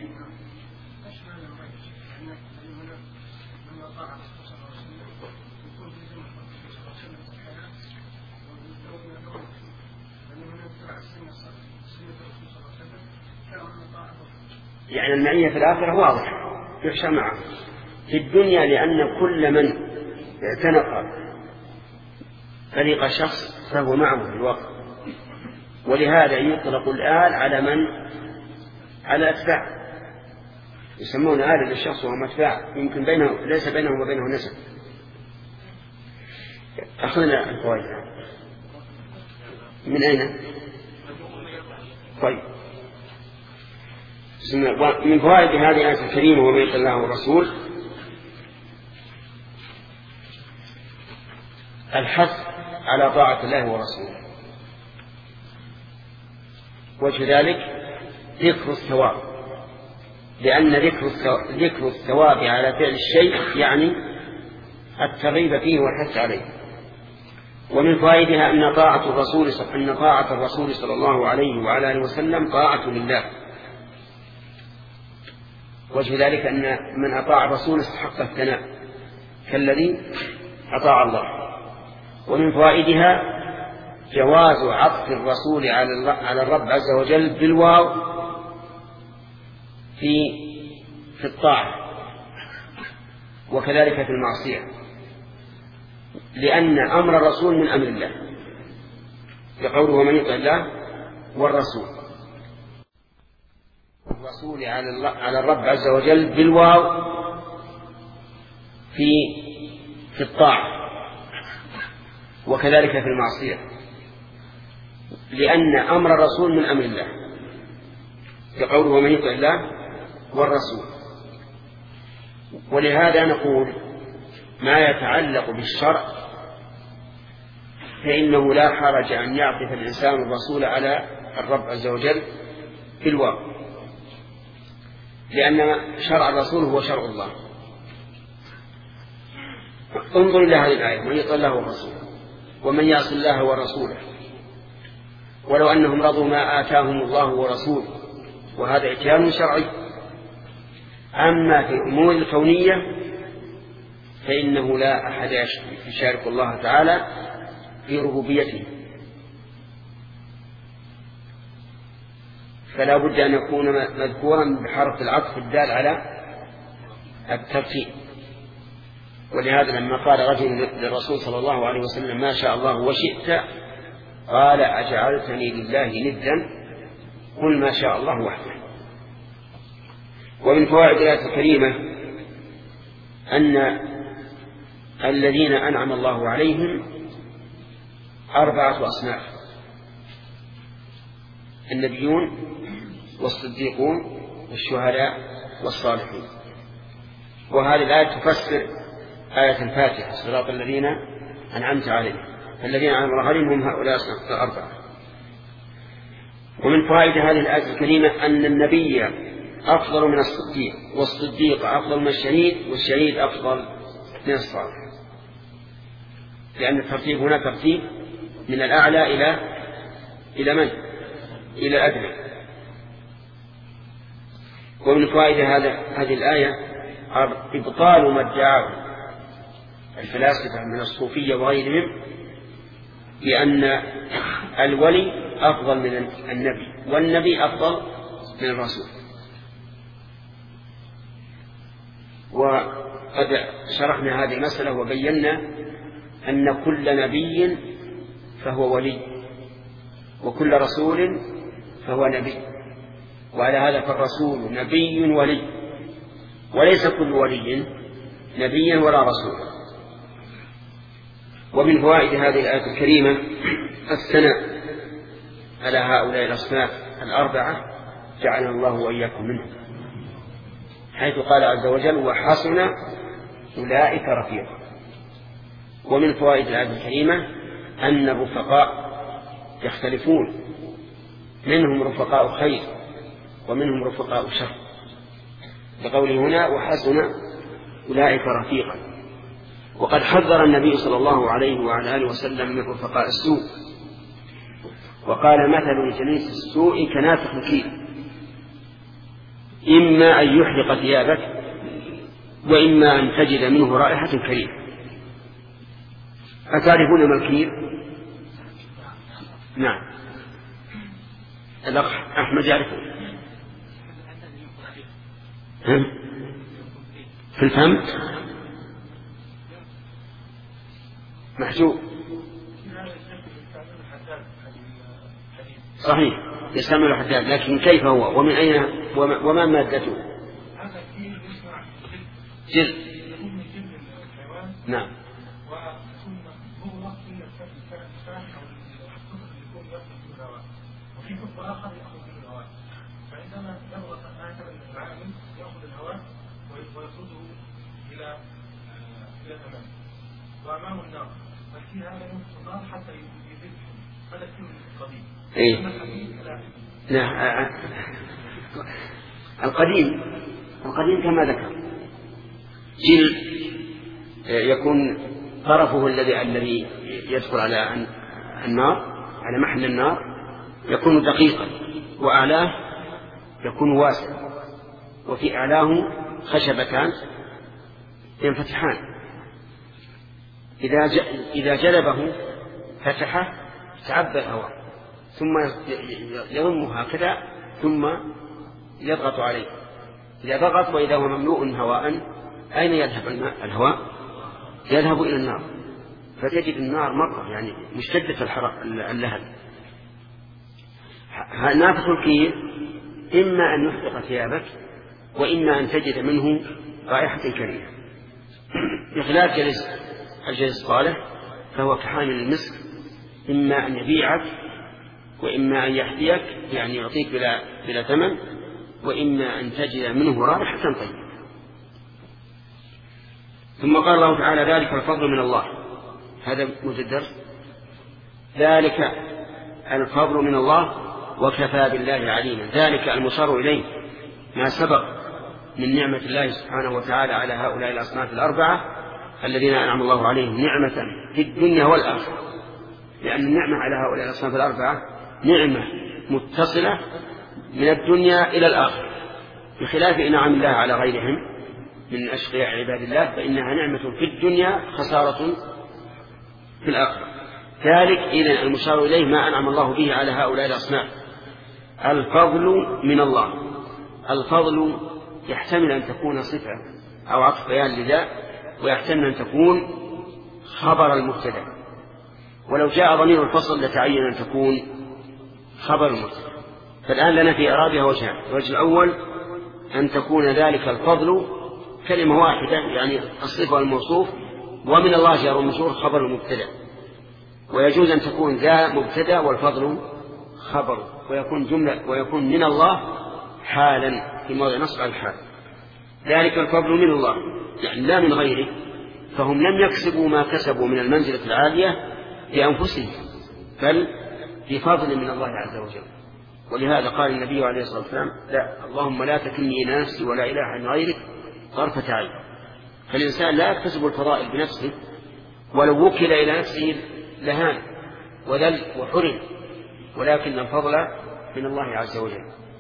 يعني المعية في الآخرة واضح يحشى معه. في الدنيا لأن كل من اعتنق طريق شخص فهو معه في الوقت، ولهذا يطلق الآل على من؟ على أتباع، يسمون آل للشخص وهم أتباع يمكن بينه ليس بينه وبينه نسب. أخذنا الفوائد من أين؟ طيب، من فوائد هذه الآية الكريمة ومن يطع الله والرسول الحث على طاعة الله ورسوله. وجه ذلك ذكر الثواب، لأن ذكر الثواب على فعل الشيء يعني الترغيب فيه والحث عليه. ومن فائدها أن طاعة الرسول أن طاعة الرسول صلى الله عليه وعلى آله وسلم طاعة لله. وجه ذلك أن من أطاع الرسول استحق الثناء كالذي أطاع الله. ومن فوائدها جواز عطف الرسول على الرب عز وجل بالواو في في الطاعة وكذلك في المعصية، لأن أمر الرسول من أمر الله بقوله ومن يطع الله والرسول. الرسول على الرب عز وجل بالواو في في الطاعة وكذلك في المعصية، لأن أمر الرسول من أمر الله بقوله ومن يطع الله والرسول. ولهذا نقول ما يتعلق بالشرع فإنه لا حرج أن يعطف الإنسان الرسول على الرب عز وجل بالواو، لأن شرع الرسول هو شرع الله. انظر إلى هذه الآية من يطع الله والرسول ومن يعص الله ورسوله ولو أنهم رضوا ما آتاهم الله ورسوله، وهذا إتيان شرعي. أما في الأمور الكونية فإنه لا أحد يشارك الله تعالى في ربوبيته، فلا بد أن يكون مذكورا بحرف العطف الدال على الترتيب. ولهذا لما قال رجل للرسول صلى الله عليه وسلم ما شاء الله وشئت قال أجعلتني لله ندا قل ما شاء الله وحده. ومن فوائد الآية الكريمة أن الذين أنعم الله عليهم أربعة أصناف: النبيون والصديقون والشهداء والصالحون. وهذه الآية تفسر آية الفاتحة صراط الذين أنعمت عليهم، الذين أنعم الله عليهم هم هؤلاء الأربعة. ومن فوائد هذه الآية الكريمة أن النبي أفضل من الصديق، والصديق أفضل من الشهيد، والشهيد أفضل من الصالح، لأن الترتيب هنا ترتيب من الأعلى إلى إلى من؟ إلى الأدنى. ومن فوائد هذا هذه الآية إبطال ما ادعاه الفلاسفة من الصوفية وغيرهم بأن الولي أفضل من النبي والنبي أفضل من الرسول. وقد شرحنا هذه المسألة وبينا أن كل نبي فهو ولي وكل رسول فهو نبي، وعلى هذا فالرسول نبي ولي، وليس كل ولي نبيا ولا رسولا. ومن فوائد هذه الآية الكريمة الثناء على هؤلاء الأصناف الأربعة جعلنا الله وإياكم منهم، حيث قال عز وجل وحسن أولئك رفيقا. ومن فوائد الآية الكريمة أن الرفقاء يختلفون، منهم رفقاء خير ومنهم رفقاء شر، بقوله هنا وحسن أولئك رفيقا. وقد حذر النبي صلى الله عليه وعلى آله وسلم من رفقاء السوء، وقال مثل جليس السوء كنافخ الكير، إما أن يحرق ثيابك وإما أن تجد منه رائحة كريهة. أتعرفون ما الكير؟ نعم، الأخ أحمد يعرفه. في الفم محجوب، صحيح يستعمل الحداد، لكن كيف هو ومن أين وما مادته؟ جلد. نعم. فعندما يضغط هكذا العامل يأخذ الهواء ويطرده إلى إلى تمام وأمامه النار، في هذا ينقص النار حتى يذبحهم هذا كله القديم. إيه؟ لا القديم القديم كما ذكر جلد يكون طرفه الذي الذي يدخل على النار على محل النار يكون دقيقا وأعلاه يكون واسع وفي أعلاه خشبتان ينفتحان إذا إذا جلبه فتحه تعبى الهواء ثم يضمه هكذا ثم يضغط عليه إذا ضغط وإذا هو مملوء هواء أين يذهب الماء الهواء يذهب إلى النار فتجد النار مرة يعني مشتدة الحرارة اللهب. نافخ الكير إما أن يحرق ثيابك وإما أن تجد منه رائحة كريهة بخلاف جلس الجلس الصالح فهو كحامل المسك إما أن يبيعك وإما أن يحذيك يعني يعطيك بلا, بلا ثمن وإما أن تجد منه رائحة طيبة. ثم قال الله تعالى ذلك الفضل من الله. هذا مجدر ذلك الفضل من الله وكفى بالله عليما. ذلك المشار إليه ما سبق من نعمة الله سبحانه وتعالى على هؤلاء الأصناف الأربعة الذين أنعم الله عليهم نعمة في الدنيا والآخرة لأن النعمة على هؤلاء الأصناف الأربعة نعمة متصلة من الدنيا إلى الآخرة بخلاف إنعام الله على غيرهم من أشقياء عباد الله فإنها نعمة في الدنيا خسارة في الآخرة. ذلك إذن المشار إليه ما أنعم الله به على هؤلاء الأصناف. الفضل من الله. الفضل يحتمل أن تكون صفة أو عطف بيان لذا ويحتمل أن تكون خبر المبتدأ ولو جاء ضمير الفصل لتعين أن تكون خبر المبتدأ. فالآن لنا في إعرابها وجهان. الوجه الأول أن تكون ذلك الفضل كلمة واحدة يعني الصفة والموصوف ومن الله جار ومجرور خبر المبتدأ ويجوز أن تكون ذا مبتدأ والفضل خبر ويكون جملة ويكون من الله حالا في موضع نصب على الحال. ذلك الفضل من الله يعني لا من غيره فهم لم يكسبوا ما كسبوا من المنزلة العالية لأنفسهم بل بفضل من الله عز وجل. ولهذا قال النبي عليه الصلاة والسلام لا اللهم لا تكلني نفسي ولا إله إلا غيرك طرفة عين. فالإنسان لا يكتسب الفضائل بنفسه ولو وكل إلى نفسه لهان وذل وحرم ولكن الفضل من الله عز وجل.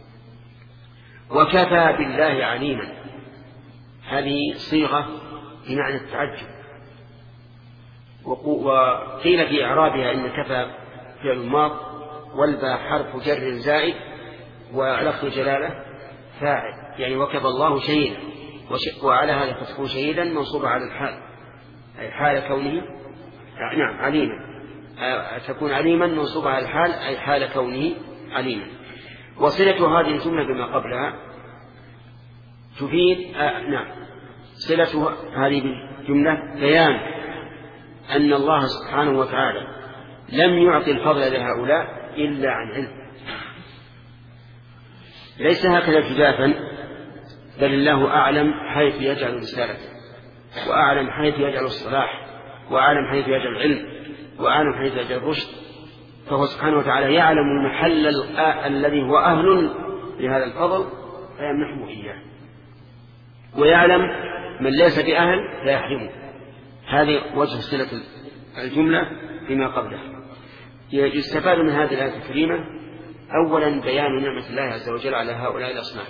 وكفى بالله عليما هذه صيغة بمعنى التعجب وقيل في إعرابها إن كفى فعل ماض والباء حرف جر زائد ولفظ جلالة فاعل يعني وكفى الله شهيدا وعلى هذا فتكون شهيدا منصوبة على الحال أي حال كونه نعم عليما تكون عليما منصوبة على الحال أي حال كونه عليما. وصلة هذه الجملة بما قبلها تفيد آه نعم صلة هذه الجملة بيان أن الله سبحانه وتعالى لم يعطي الفضل لهؤلاء إلا عن علم ليس هكذا جدافا بل الله أعلم حيث يجعل رسالته وأعلم حيث يجعل الصلاح وأعلم حيث يجعل العلم وأعلم حيث يجعل الرشد. فهو سبحانه وتعالى يعلم المحل الذي هو أهل لهذا الفضل فيمنحه إياه ويعلم من ليس بأهل فيحرمه. هذه وجه صلة الجملة بما قبله. يستفاد من هذه الآية الكريمة أولا بيان نعمة الله عز وجل على هؤلاء الأصناف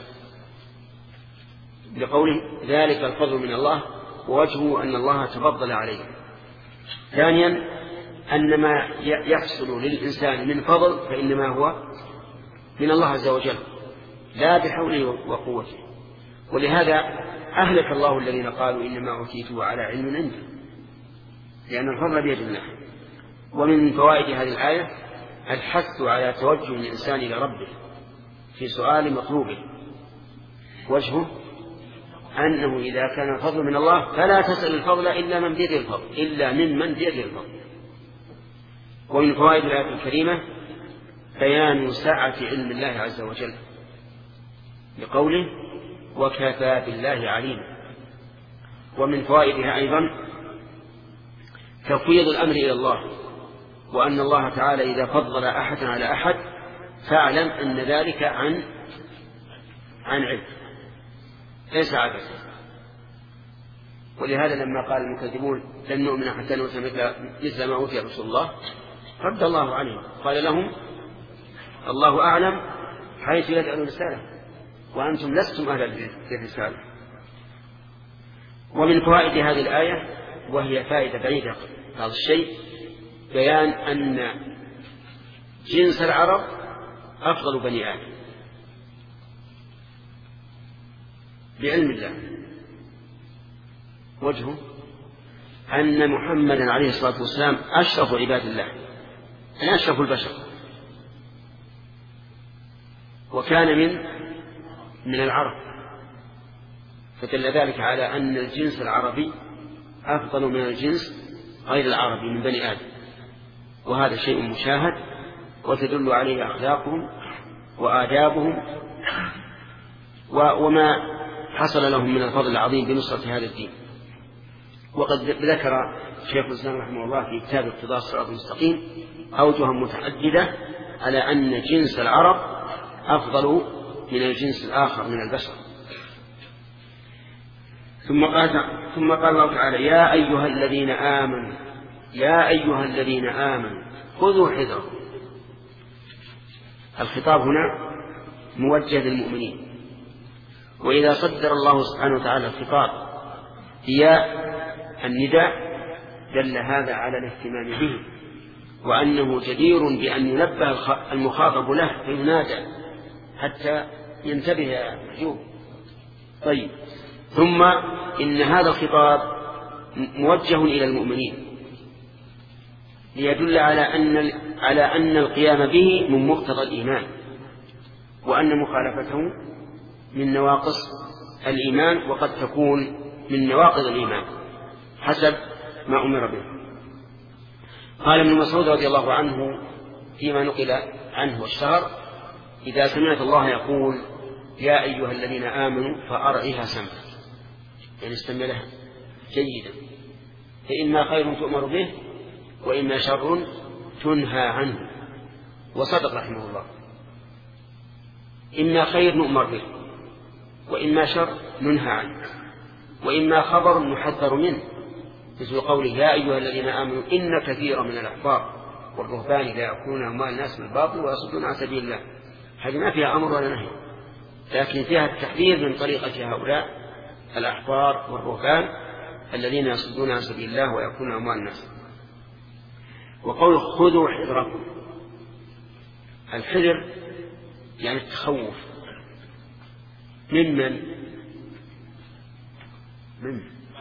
لقوله ذلك الفضل من الله ووجهه أن الله تفضل عليه. ثانيا أن ما يحصل للإنسان من فضل فإنما هو من الله عز وجل لا بحوله وقوته. ولهذا أهلك الله الذين قالوا إنما أوتيته على علم عندي لأن الفضل بيد الله. ومن فوائد هذه الآية الحث على توجه الإنسان إلى ربه في سؤال مطلوبه وجهه أنه إذا كان الفضل من الله فلا تسأل الفضل إلا من بيده الفضل إلا ممن بيده الفضل. ومن فوائد الآية الكريمة بيان سعة علم الله عز وجل لقوله وكفى بالله عليما. ومن فوائدها أيضا تفويض الأمر إلى الله، وأن الله تعالى إذا فضل أحدا على أحد فاعلم أن ذلك عن عن علم ليس عبثا. ولهذا لما قال المكذبون لن نؤمن حتى نؤتى مثل ما أوتي رسول الله رد الله عليهم قال لهم الله أعلم حيث يجعل رسالة وأنتم لستم أهل للرسالة. ومن فوائد هذه الآية، وهي فائدة بعيدة هذا الشيء، بيان أن جنس العرب أفضل بني آدم بعلم الله. وجهه أن محمدا عليه الصلاة والسلام أشرف عباد الله، أن أشرف البشر، وكان من من العرب، فدل ذلك على أن الجنس العربي أفضل من الجنس غير العربي من بني آدم، وهذا شيء مشاهد وتدل عليه أخلاقهم وآدابهم وما حصل لهم من الفضل العظيم بنصرة هذا الدين. وقد ذكر شيخ الإسلام رحمه الله في كتاب اقتضاء الصراط المستقيم أوجها متعددة على أن جنس العرب أفضل من الجنس الآخر من البشر. ثم قال ثم قال الله تعالى يا أيها الذين آمنوا يا أيها الذين آمنوا خذوا حذركم. الخطاب هنا موجه للمؤمنين، وإذا صدر الله سبحانه وتعالى الخطاب هي النداء دل هذا على الاهتمام به، وأنه جدير بأن ينبه المخاطب له فينادى حتى ينتبه يا محجوب. طيب، ثم إن هذا الخطاب موجه إلى المؤمنين ليدل على أن على أن القيام به من مقتضى الإيمان، وأن مخالفته من نواقص الإيمان، وقد تكون من نواقض الإيمان حسب ما أمر به. قال ابن مسعود رضي الله عنه فيما نقل عنه والشهر إذا سمعت الله يقول يا أيها الذين آمنوا فأرعها سمعا، يعني استمع لها جيدا، فإما خير تؤمر به وإما شر تنهى عنه. وصدق رحمه الله، إما خير نؤمر به وإما شر ننهى عنه، وإما خبر نحذر منه، مثل قوله يا أيها الذين آمنوا إن كثيرا من الأحبار والرهبان لا يأكلون أموال الناس بالباطل ويصدون عن سبيل الله. هذه ما فيها أمر ولا نهي، لكن فيها التحذير من طريقة هؤلاء الأحبار والرهبان الذين يصدون عن سبيل الله ويأكلون أموال الناس. وقول خذوا حذركم، الحذر يعني التخوف ممن من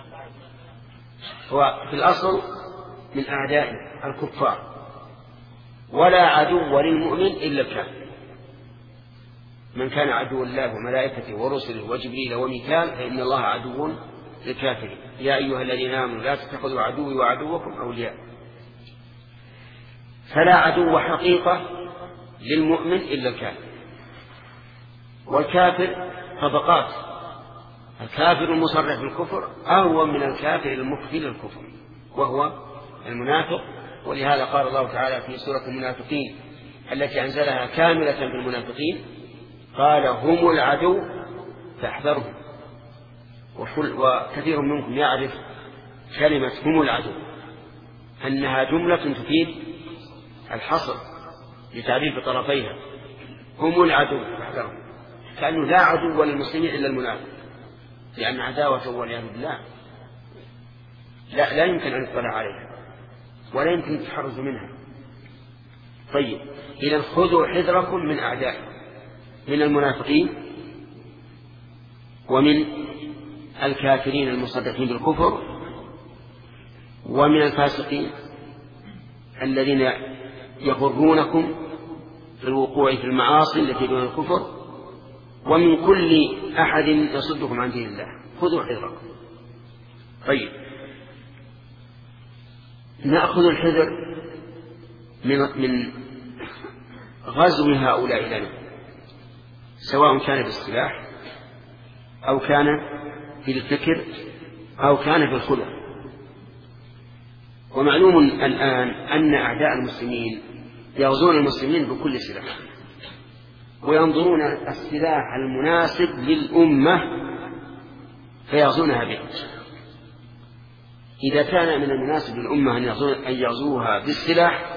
هو في الأصل من أعداء الكفار، ولا عدو للمؤمن إلا الكافر. من كان عدو الله وملائكته ورسله وجبريل وميكال فإن الله عدو للكافرين. يا أيها الذين آمنوا لا تتخذوا عدوي وعدوكم أولياء. فلا عدو حقيقة للمؤمن إلا الكافر، والكافر طبقات، الكافر المصرح بالكفر أهون من الكافر المخفي للكفر وهو المنافق. ولهذا قال الله تعالى في سورة المنافقين التي أنزلها كاملة بالمنافقين قال هم العدو فاحذرهم. وكثير منكم يعرف كلمة هم العدو أنها جملة تفيد الحصر لتعريف طرفيها. هم العدو فاحذرهم، كأنه لا عدو للمسلمين إلا المنافق، لأن عداوته والعياذ بالله لا, لا يمكن أن يطلع عليها ولا يمكن التحرز منها. طيب، إذا خذوا حذركم من أعدائكم، من المنافقين ومن الكافرين المصدقين بالكفر ومن الفاسقين الذين يغرونكم في الوقوع في المعاصي التي دون الكفر، ومن كل أحد يصدكم عن دين الله. خذوا حذركم. طيب، نأخذ الحذر من من غزو هؤلاء لنا، سواء كان بالسلاح أو كان بالفكر أو كان بالخلق. ومعلوم الآن أن أعداء المسلمين يغزون المسلمين بكل سلاح، وينظرون السلاح المناسب للأمة فيغزونها به. إذا كان من المناسب للأمة أن يغزوها بالسلاح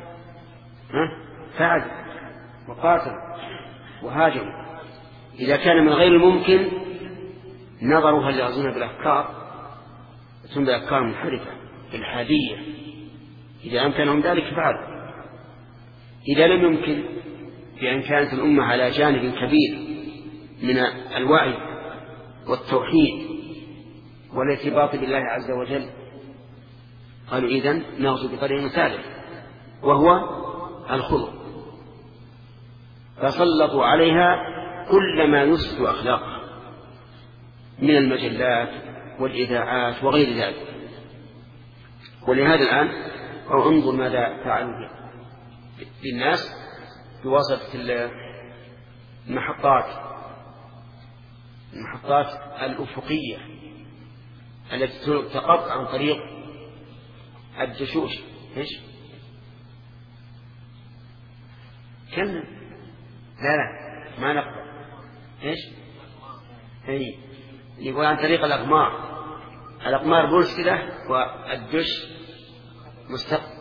فعل وقاتل وهاجم. إذا كان من غير الممكن نظروا هل يغزونها بالأفكار، ثم بأفكار منحرفة الحادية. إذا أمكنهم ذلك فعل. إذا لم يمكن، بأن كانت الأمة على جانب كبير من الوعي والتوحيد والارتباط بالله عز وجل، قالوا إذن نغزو بطريق ثالث وهو الخلق، فسلطوا عليها كل ما يفسد أخلاقها من المجلات والإذاعات وغير ذلك. ولهذا الآن أو انظر ماذا فعلوا للناس بواسطة المحطات المحطات الأفقية التي تقط عن طريق الدشوش. إيش؟ كم؟ لا لا ما نقطع. إيش؟ هي يقول عن طريق الأقمار. الأقمار مرسلة والدش مستقبل.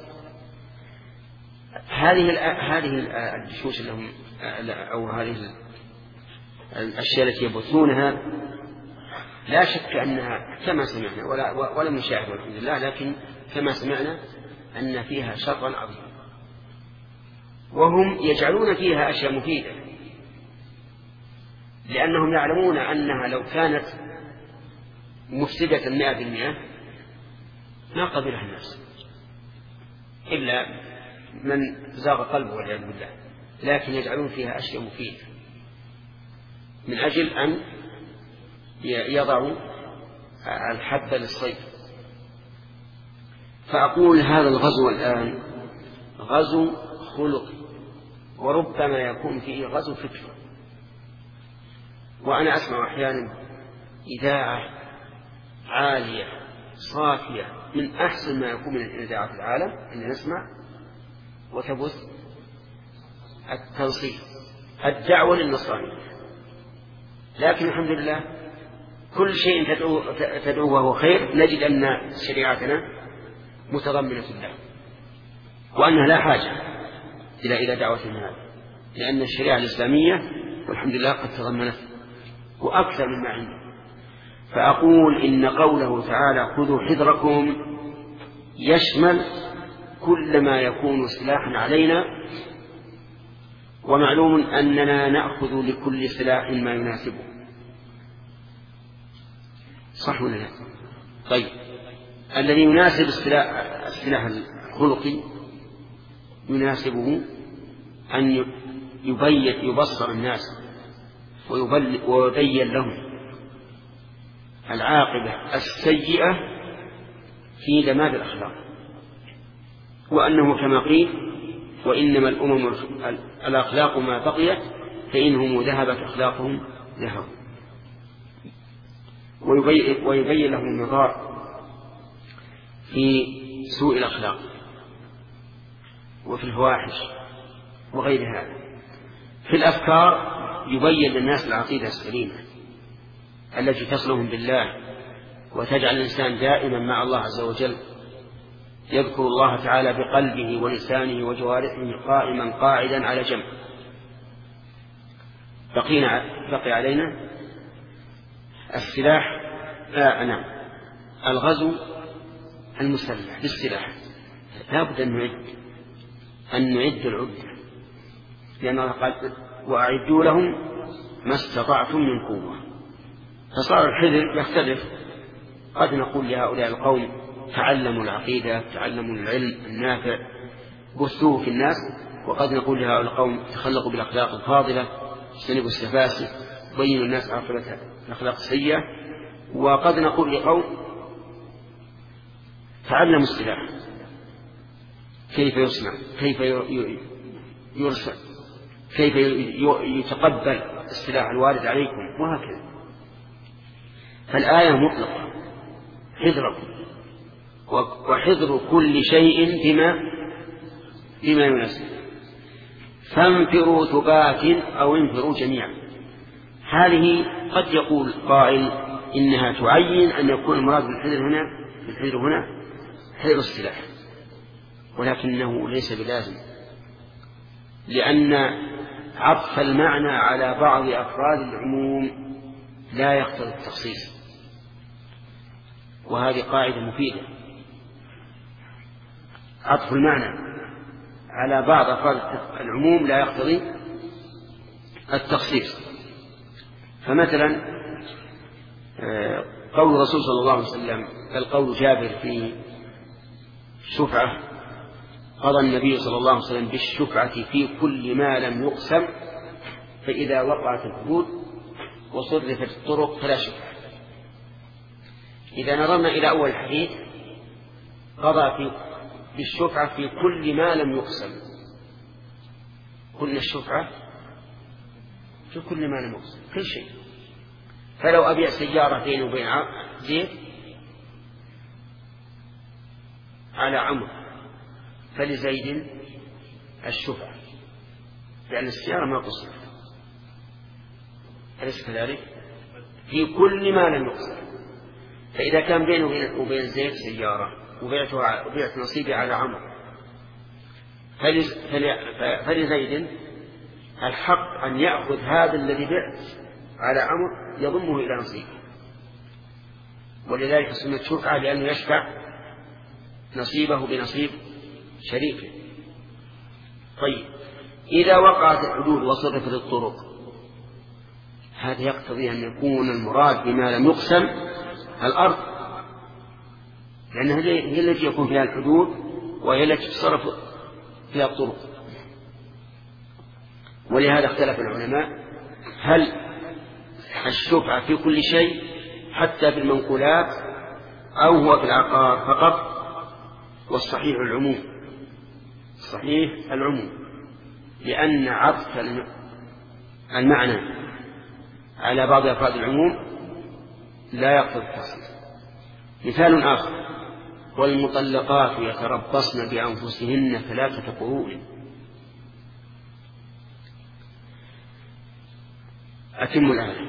هذه هذه الدشوش لهم أو هذه الأشياء التي يبثونها لا شك أنها كما سمعنا ولا ولم نشاهد والحمد لله، لكن كما سمعنا أن فيها شرا عظيما، وهم يجعلون فيها أشياء مفيدة لأنهم يعلمون أنها لو كانت مفسدة مئة بالمئة ما قبلها الناس إلا من زاغ قلبه والعياذ بالله، لكن يجعلون فيها أشياء مفيدة من أجل أن يضعوا الحب للصيد. فأقول هذا الغزو الآن غزو خلقي، وربما يكون فيه غزو فكري. وأنا أسمع أحيانا إذاعة عالية صافية من أحسن ما يكون من الإذاعات في العالم أن نسمع وتبث التنصير الدعوة للنصرانية، لكن الحمد لله كل شيء تدعو, تدعو وهو خير نجد أن شريعتنا متضمنة له، وأنها لا حاجة إلى إلى دعوة هذا، لأن الشريعة الإسلامية والحمد لله قد تضمنت وأكثر مما عنده. فأقول إن قوله تعالى خذوا حذركم يشمل كل ما يكون سلاحا علينا، ومعلوم أننا نأخذ لكل سلاح ما يناسبه. صح ولا لا؟ طيب الذي يناسب السلاح, السلاح الخلقي يناسبه أن يبين يبصر الناس ويبين لهم العاقبة السيئة في دمار الأخلاق، وأنه كما قيل وإنما الأمم الأخلاق ما بقيت فإنهم ذهبت أخلاقهم ذهبوا، ويبين لهم النظار في سوء الأخلاق وفي الفواحش وغير هذا. في الأفكار يبين للناس العقيدة السليمة التي تصلهم بالله وتجعل الإنسان دائما مع الله عز وجل يذكر الله تعالى بقلبه ولسانه وجوارحه قائما قاعدا على جنب. بقينا بقي علينا السلاح آه نعم الغزو المسلح بالسلاح. لا بد أن نعد أن نعد العدة، لأن الله قال وأعدوا لهم ما استطعتم من قوة. فصار الحذر يختلف، قد نقول لهؤلاء القوم تعلموا العقيدة تعلموا العلم النافع بثوه في الناس، وقد نقول لهؤلاء القوم تخلقوا بالأخلاق الفاضلة اجتنبوا السفاسف بينوا الناس عاقبة الأخلاق السيئة، وقد نقول لقوم تعلموا السلاح كيف يصنع كيف يرسل كيف يتقبل السلاح الوارد عليكم وهكذا. فالآية مطلقة حذركم وحضر كل شيء بما بما يناسب. فانفروا ثبات أو انفروا جميعا. هذه قد يقول قائل إنها تعين أن يكون المراد بالحذر هنا بالحذر هنا حذر السلاح، ولكنه ليس بلازم، لأن عطف المعنى على بعض أفراد العموم لا يقتضي التخصيص، وهذه قاعدة مفيدة. عطف المعنى على بعض أفراد العموم لا يقتضي التخصيص. فمثلا قول الرسول صلى الله عليه وسلم، بل قول جابر في الشفعة: قضى النبي صلى الله عليه وسلم بالشفعة في كل ما لم يقسم، فإذا وقعت الحدود وصرفت الطرق فلا شفعة. إذا نظرنا إلى أول الحديث قضى في بالشفعة في كل ما لم يقسم، قلنا الشفعة في كل ما لم يقسم، كل شيء. فلو أبيع سيارة بيني وبين زيد على عمرو فلزيد الشفعة، لأن السيارة ما قسمت، أليس كذلك؟ في كل ما لم يقسم. فإذا كان بيني وبين زيد سيارة وبيعت نصيبي على عمرو فلزيد الحق أن يأخذ هذا الذي بعت على عمرو يضمه إلى نصيبه، ولذلك سميت شفعة لأنه يشفع نصيبه بنصيب شريكه. طيب، إذا وقعت الحدود وصرفت الطرق، هذا يقتضي أن يكون المراد بما لم يقسم الأرض، لأنها هي التي يكون فيها الحدود وهي التي تصرف فيها الطرق. ولهذا اختلف العلماء هل الشفعة في كل شيء حتى في المنقولات أو هو في العقار فقط. والصحيح العموم، صحيح العموم، لأن عطف المعنى على بعض أفراد العموم لا يقتضي التخصيص. مثال آخر: والمطلقات يتربصن بأنفسهن ثلاثة قروء. أتم الآية: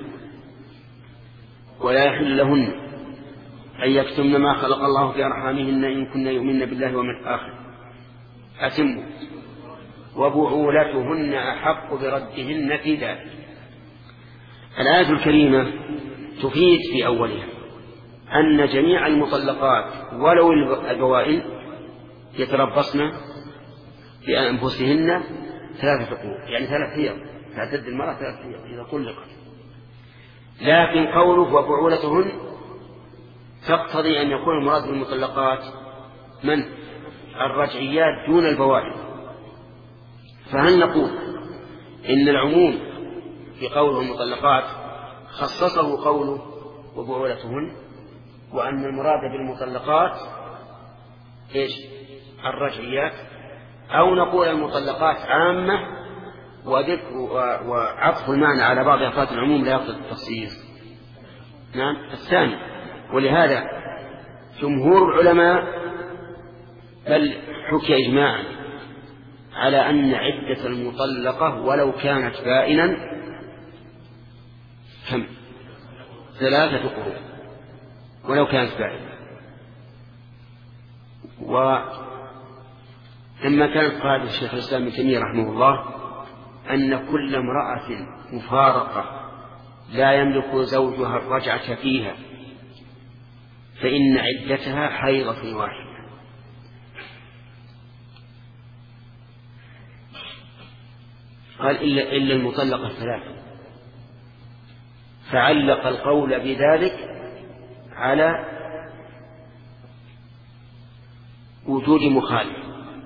ولا يحل لهن أن يكتمن ما خلق الله في أرحامهن إن كن يؤمن بالله ومن الآخر. أتموا. وبعولتهن أحق بردهن في ذلك. الآية الكريمة تفيد في أولها أن جميع المطلقات ولو البوائن يتربصن بأنفسهن ثلاثة قروء، يعني ثلاث حيض، تعتد المرأة ثلاث حيض إذا طلقت. لكن قوله وبعولتهن تقتضي أن يكون المراد بالمطلقات من؟ الرجعيات دون البوائن. فهل نقول إن العموم في قوله المطلقات خصصه قوله وبعولتهن، وأن المراد بالمطلقات إيش؟ الرجعيات، أو نقول المطلقات عامة وذكر وعطف المعنى على بعض أفراد العموم لا يقتضي التخصيص؟ نعم، الثاني. ولهذا جمهور العلماء بل حكي إجماعا على أن عدة المطلقة ولو كانت بائنا كم؟ ثلاثة قروء ولو كانت بائنا. ولما كانت قاعدة الشيخ الإسلام ابن تيمية رحمه الله أن كل امرأة مفارقة لا يملك زوجها الرجعة فيها فإن عدتها حيضة واحدة. قال إلا, إلا المطلقة الثلاثة، فعلق القول بذلك على وجود مخالف.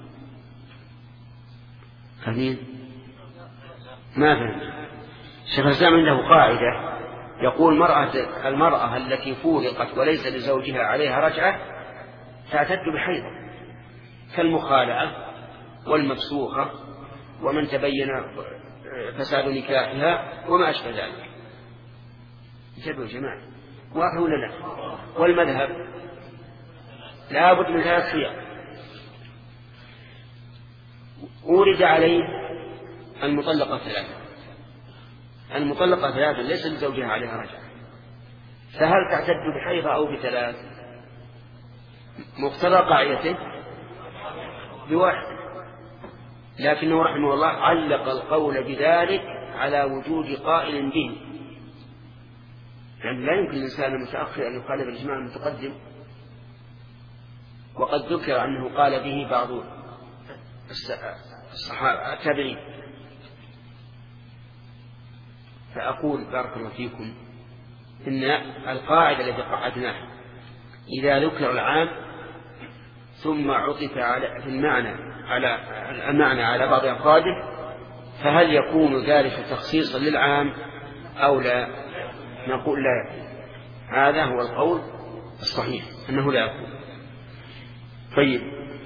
فمين؟ ما فهم. الشيخ الإسلام عنده قاعدة يقول المرأة, المرأة التي فورقت وليس لزوجها عليها رجعة تعتد بحيضة، كالمخالعة والمفسوخة ومن تبين فساد نكاحها وما أشبه ذلك. انتبهوا يا جماعة، واضح ولا لا؟ والمذهب لا بد من ثلاث صيغ. أورد عليه المطلقة ثلاثة، المطلقة ثلاثة ليس لزوجها عليها رجعة، فهل تعتد بحيضة أو بثلاث؟ مقتضى قاعدته بواحد، لكنه رحمه الله علق القول بذلك على وجود قائل به، يعني لا يمكن الإنسان المتأخر أن يخالف الإجماع المتقدم، وقد ذكر أنه قال به بعض الصحابة التابعين. فأقول بارك الله فيكم إن القاعدة التي قعدناها إذا ذكر العام ثم عطف على في المعنى على المعنى على بعض أفراده، فهل يكون ذلك تخصيصا للعام أو لا؟ نقول لا يكون. هذا هو القول الصحيح أنه لا يكون. طيب،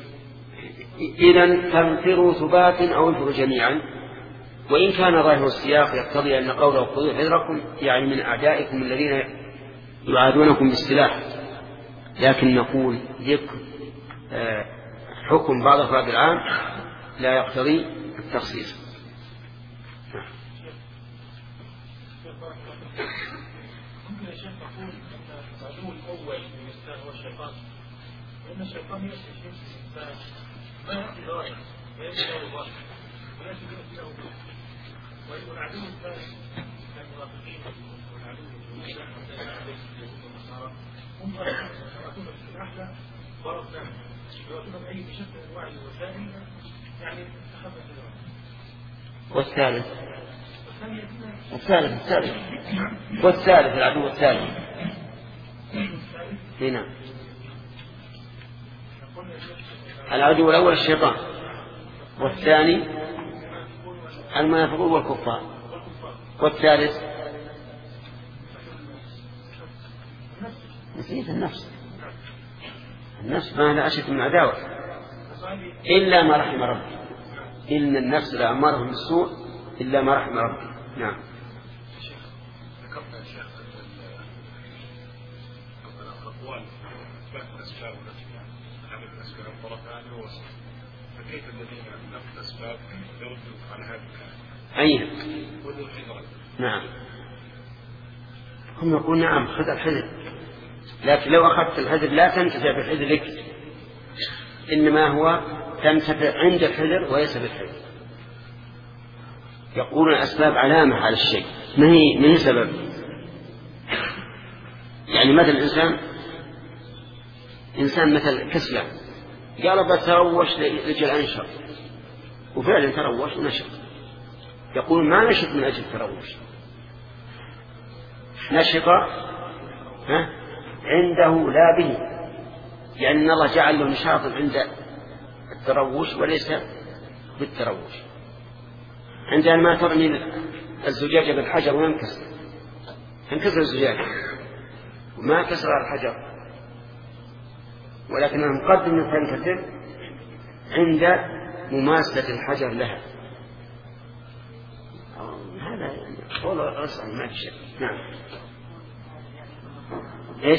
إذن فانفروا ثبات أو انفروا جميعا، وإن كان ظاهر السياق يقتضي أن قوله خذوا حذركم يعني من أعدائكم الذين يعادونكم بالسلاح، لكن نقول ذكر حكم بعض أفراد العام لا يقتضي التخصيص. ممكن يا شيخ نقول أن العدو الأول للإنسان هو الشيطان، وأن الشيطان يأتي في الإنسان ما يأتي ظاهر ويأتي له ظاهر ويأتي له ظاهر، ويكون العدو الثاني المنافقين والعدو المسلم والنصارى هم يأتون بالسلاح ضرب له، يأتون بأي بشكل من أنواع الوسائل يعني تخفف الوقت. والثالث الثالث الثالث والثالث العدو الثالث هنا العدو الأول الشيطان، والثاني المنافقون والكفار، والثالث نسيت النفس. النفس ما لا أشد من عداوة إلا ما رحم ربي، إن النفس لأمارهم بالسوء إلا ما رحم ربي. نعم. ذكرنا يا شيخ الأقوال إثبات الأسباب التي عمل الأسباب الطرفان ووسط، فكيف الذين نفوا الأسباب يردوا على هذا الكلام؟ أين؟ خذوا الحذر. نعم، هم يقول نعم خذ الحذر، لكن لو أخذت الحذر لا تنتفع بالحذر لك، إنما هو تنتفع عند الحذر وليس بالحذر. يقولون الأسباب علامة على الشيء، ما هي ما هي سبب. يعني مثل إنسان إنسان مثل كسلان قال بتروش لجل أنشر، وفعلا تروش ونشر. يقول ما نشط من أجل تروش، نشط عنده لا به، يعني أن الله جعل له نشاط عند التروش وليس بالتروش. عندما ما ترمي الزجاجة بالحجر وينكسر، ينكسر الزجاجة وما كسر الحجر، ولكنها مقدم تنكسر عند مماسة الحجر لها. هذا يعني قول أصلا ما في شيء. نعم. إيش؟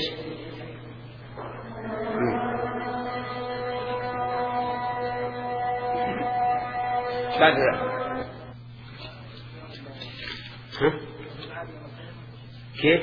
بعد ذلك ها؟ كيف؟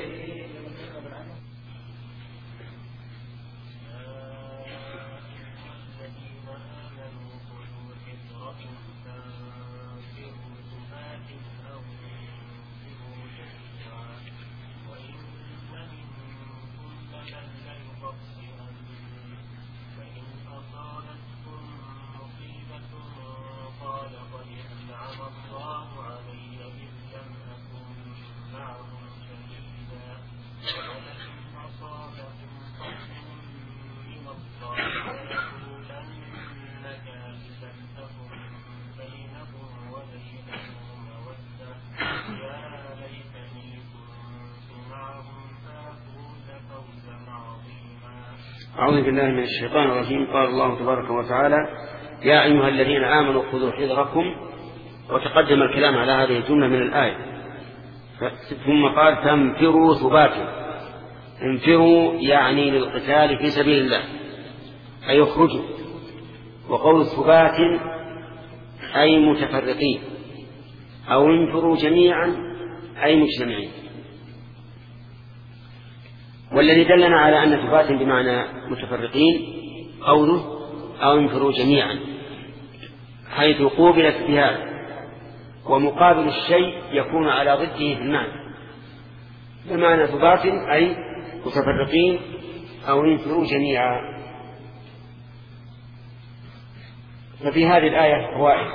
أعوذ بالله من الشيطان الرجيم. قال الله تبارك وتعالى: يا أيها الذين آمنوا خذوا حذركم، وتقدم الكلام على هذه الجملة من الآية، ثم قال: فانفروا ثباتا. انفروا يعني للقتال في سبيل الله، أي اخرجوا، وقول ثبات أي متفرقين، أو انفروا جميعا أي مجتمعين. والذي دلنا على أن ثبات بمعنى متفرقين قوله أو انفروا جميعا، حيث قوبلت بهذا، ومقابل الشيء يكون على ضده في المعنى، بمعنى ثبات أي متفرقين أو انفروا جميعا. ففي هذه الآية فوائد: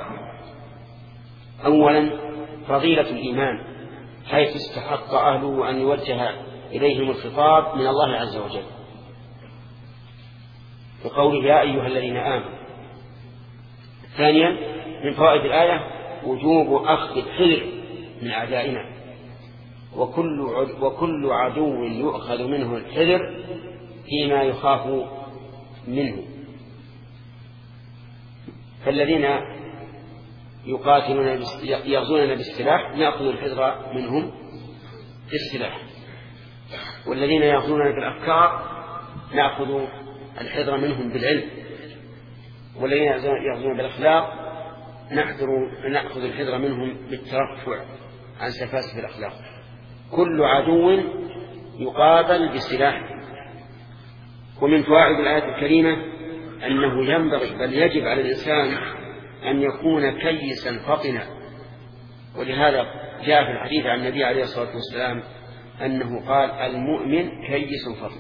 أولا فضيلة الإيمان، حيث استحق أهله أن يوجه إليهم الخطاب من الله عز وجل بقوله يا أيها الذين آمنوا. ثانيا من فوائد الآية وجوب أخذ الحذر من أعدائنا، وكل وكل عدو يؤخذ منه الحذر فيما يخاف منه. فالذين يقاتلون يغزوننا بالسلاح نأخذ الحذر منهم بالسلاح، والذين يغزوننا بالأفكار نأخذ الحذر منهم بالعلم، والذين يغزون بالأخلاق نأخذ الحذر منهم بالترفع عن سفاسف الأخلاق. كل عدو يقابل بالسلاح. ومن فوائد الآية الكريمة أنه ينبغي بل يجب على الإنسان أن يكون كيسا فطنا، ولهذا جاء في الحديث عن النبي عليه الصلاة والسلام أنه قال المؤمن كيس فطن.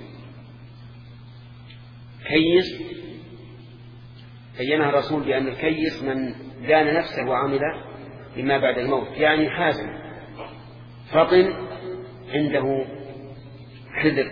كيس بينها الرسول بأن الكيس من دان نفسه وعمل لما بعد الموت، يعني حازم فطن عنده حذر.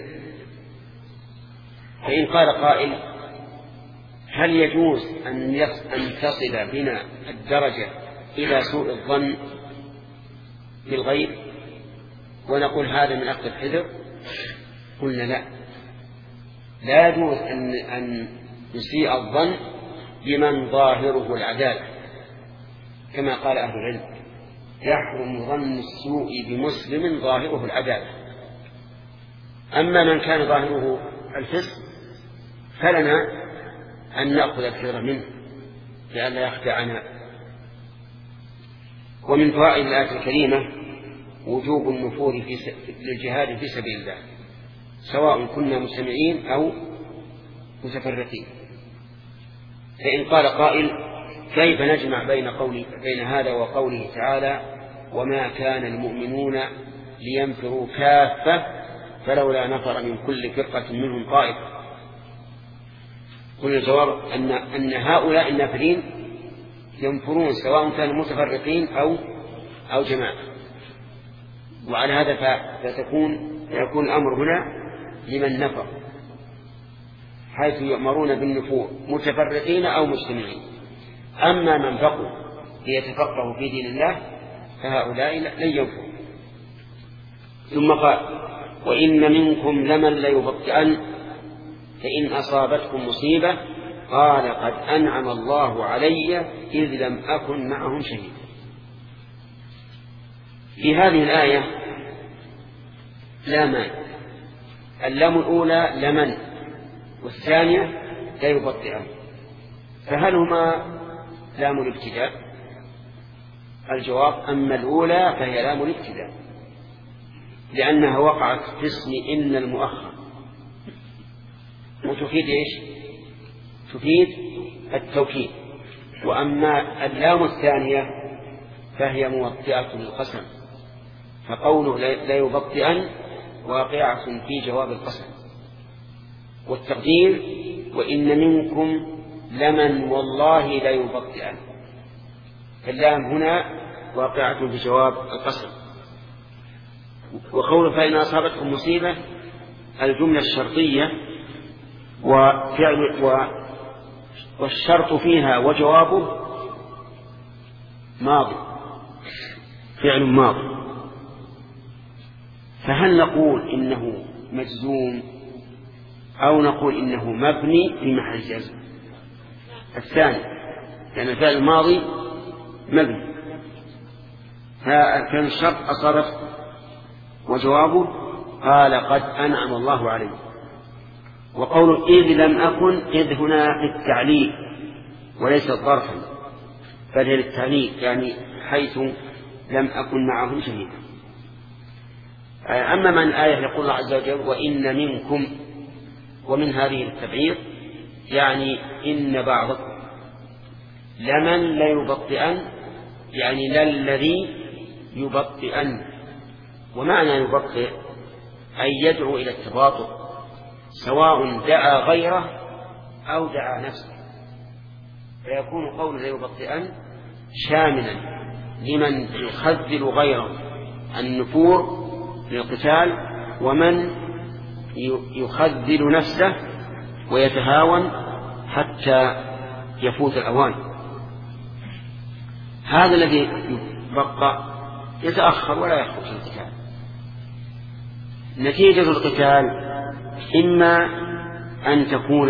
فإن قال قائل هل يجوز أن تصل بنا الدرجة إلى سوء الظن بالغيب ونقول هذا من أخذ الحذر؟ قلنا لا، لا يجوز أن, أن يسيء الظن بمن ظاهره العدالة، كما قال أهل العلم يحرم ظن السوء بمسلم ظاهره العدالة. أما من كان ظاهره الفسق فلنا أن نأخذ الحذر منه لئلا يخدعنا. ومن فوائد الآية الكريمة وجوب النفور في س... للجهاد في سبيل الله، سواء كنا مجتمعين أو متفرقين. فإن قال قائل كيف نجمع بين قول بين هذا وقوله تعالى وما كان المؤمنون لينفروا كافة فلولا نفر من كل فرقة منهم طائفة؟ قلنا الجواب أن, أن هؤلاء النافرين ينفرون سواء كانوا متفرقين أو أو جماعة، وعلى هذا فتكون يكون الأمر هنا لمن نفر، حيث يؤمرون بالنفور متفرقين أو مجتمعين. أما من بقوا ليتفقهوا في دين الله فهؤلاء لن ينفروا. ثم قال وإن منكم لمن ليبطئن فإن أصابتكم مصيبة قال قد أنعم الله علي إذ لم أكن معهم شهيدا. في هذه الآية لامان، اللام الأولى لمن والثانية ليبطئن، فهل هما لام الابتداء؟ الجواب أما الأولى فهي لام الابتداء لأنها وقعت في اسم إن المؤخر، وتفيد إيش؟ تفيد التوكيد. وأما اللام الثانية فهي موطئة للقسم، فقوله لا يبطئن واقعة في جواب القسم. والتقدير وإن منكم لمن والله لا يبطئن، اللام هنا واقعة في جواب القسم. وقوله فإن أصابتكم مصيبة الجملة الشرطية وفعل و والشرط فيها وجوابه ماضي، فعل ماضي، فهل نقول إنه مجزوم أو نقول إنه مبني في محل جزم؟ الثاني، لأن الفعل الماضي مبني، فكان الشرط أصابت وجوابه قال قد أنعم الله عليه. وقول إذ لم أكن، إذ هنا للتعليل وليس ظرفا، بل هي للتعليل، يعني حيث لم أكن معهم شهيدا. أما من الآية يقول الله عز وجل وإن منكم، ومن هذه التبعير يعني إن بعضكم، لمن ليبطئن، يعني للذي يبطئن. ومعنى يبطئ أن يدعو إلى التباطؤ، سواء دعا غيره أو دعا نفسه، فيكون قول ليبطئن شاملا لمن يخذل غيره النفور للقتال، ومن يخذل نفسه ويتهاون حتى يفوت الأوان. هذا الذي يبقى يتأخر ولا يخرج القتال. نتيجة القتال إما أن تكون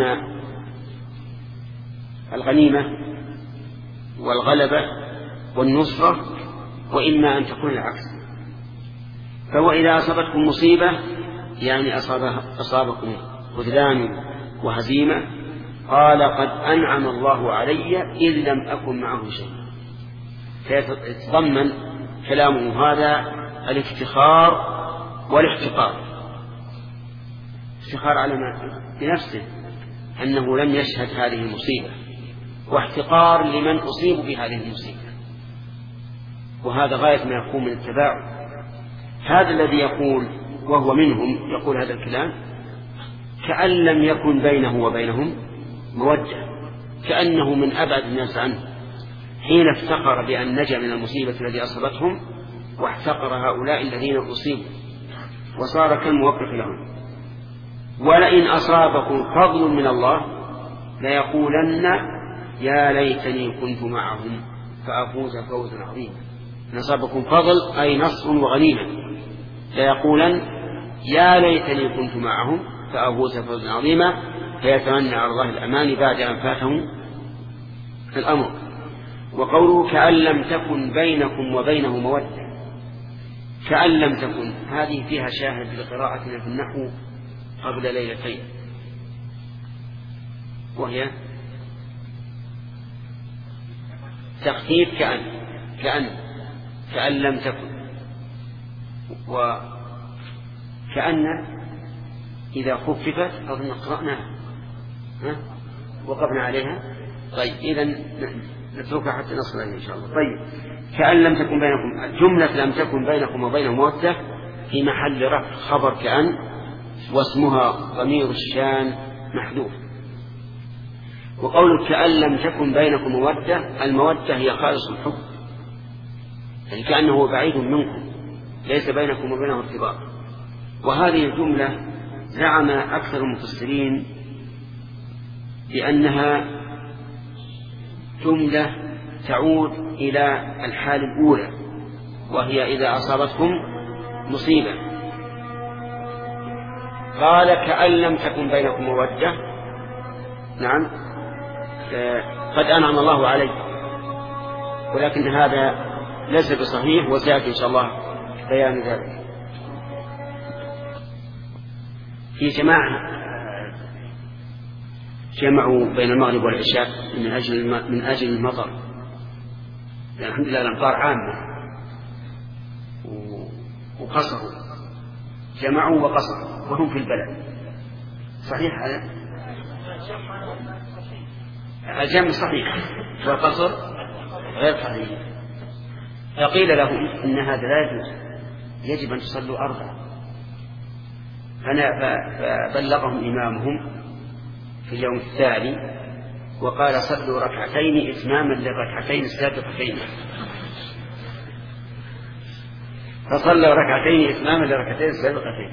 الغنيمة والغلبة والنصرة، وإما أن تكون العكس. فهو إذا أصابتكم مصيبة يعني أصابكم خذلان وهزيمة، قال قد أنعم الله علي إذ لم أكن معه شيء. فيتضمن كلامه هذا الافتخار والاحتقار. افتخار على بنفسه أنه لم يشهد هذه المصيبة، واحتقار لمن أصيب بهذه المصيبة، وهذا غاية ما يكون من التباعد. هذا الذي يقول وهو منهم يقول هذا الكلام كأن لم يكن بينه وبينهم مودة، كأنه من أبعد الناس عنه، حين افتقر بأن نجا من المصيبة التي أصابتهم، واحتقر هؤلاء الذين أصيبوا، وصار كالموقف لهم. ولئن أصابكم فضل من الله ليقولن يا ليتني كنت معهم فأفوز فوزا عظيما. إن أصابكم فضل أي نصر وغنيمة ليقولن يا ليتني كنت معهم فأفوز فوزا عظيما، فيتمنى على الله الأمان بعد أن فاتهم الأمر. وقوله كأن لم تكن بينكم وبينه مودة، كأن لم تكن، هذه فيها شاهد لقراءتنا في النحو قبل ليلتين، وهي تخفيف كأن كأن كأن لم تكن. وكأن إذا خففت أظن قرأناها وقفنا عليها. طيب إذن نتركها حتى نصل إليها إن شاء الله. طيب كأن لم تكن بينكم، جملة لم تكن بينكم وبينه مودة في محل رفع خبر كأن، واسمها ضمير الشان محذوف. وقول كأن لم تكن بينكم مودة، المودة هي خالص الحب، يعني كأنه بعيد منكم ليس بينكم وبينه ارتباط. وهذه الجملة زعم أكثر المفسرين بأنها جملة تعود إلى الحال الأولى، وهي إذا أصابتكم مصيبة. قال كأن لم تكن بينكم مودة، نعم قد أنعم الله عليه، ولكن هذا ليس بصحيح، وسيأتي إن شاء الله بيان ذلك. في جماعة جمعوا بين المغرب والعشاء من أجل من أجل المطر، يعني الحمد لله الأمطار عامة، وقصروا، جمعوا وقصروا وهم في البلد. صحيح هذا؟ الجمع صحيح والقصر غير صحيح. فقيل لهم إن هذا لا يجوز، يجب أن تصلوا أربعة. فبلغهم إمامهم في اليوم التالي وقال صلوا ركعتين إتماما للركعتين السابقتين، فصلوا ركعتين إتماما للركعتين السابقتين.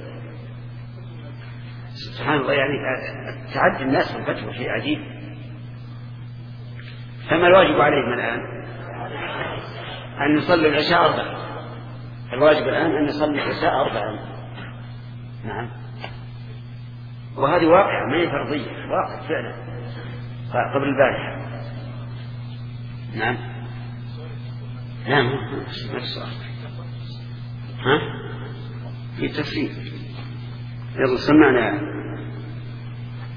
سبحان الله، يعني تعدي الناس في الفتوى شيء عجيب. فما الواجب عليهم الآن؟ أن نصلي العشاء أربعة. الواجب الآن أن نصلي العشاء أربعة. نعم، وهذه واقعة ما هي فرضية، واقع فعلا قبل البارحة. نعم نعم ما السؤال؟ ها في تفسير. يلا سمعنا.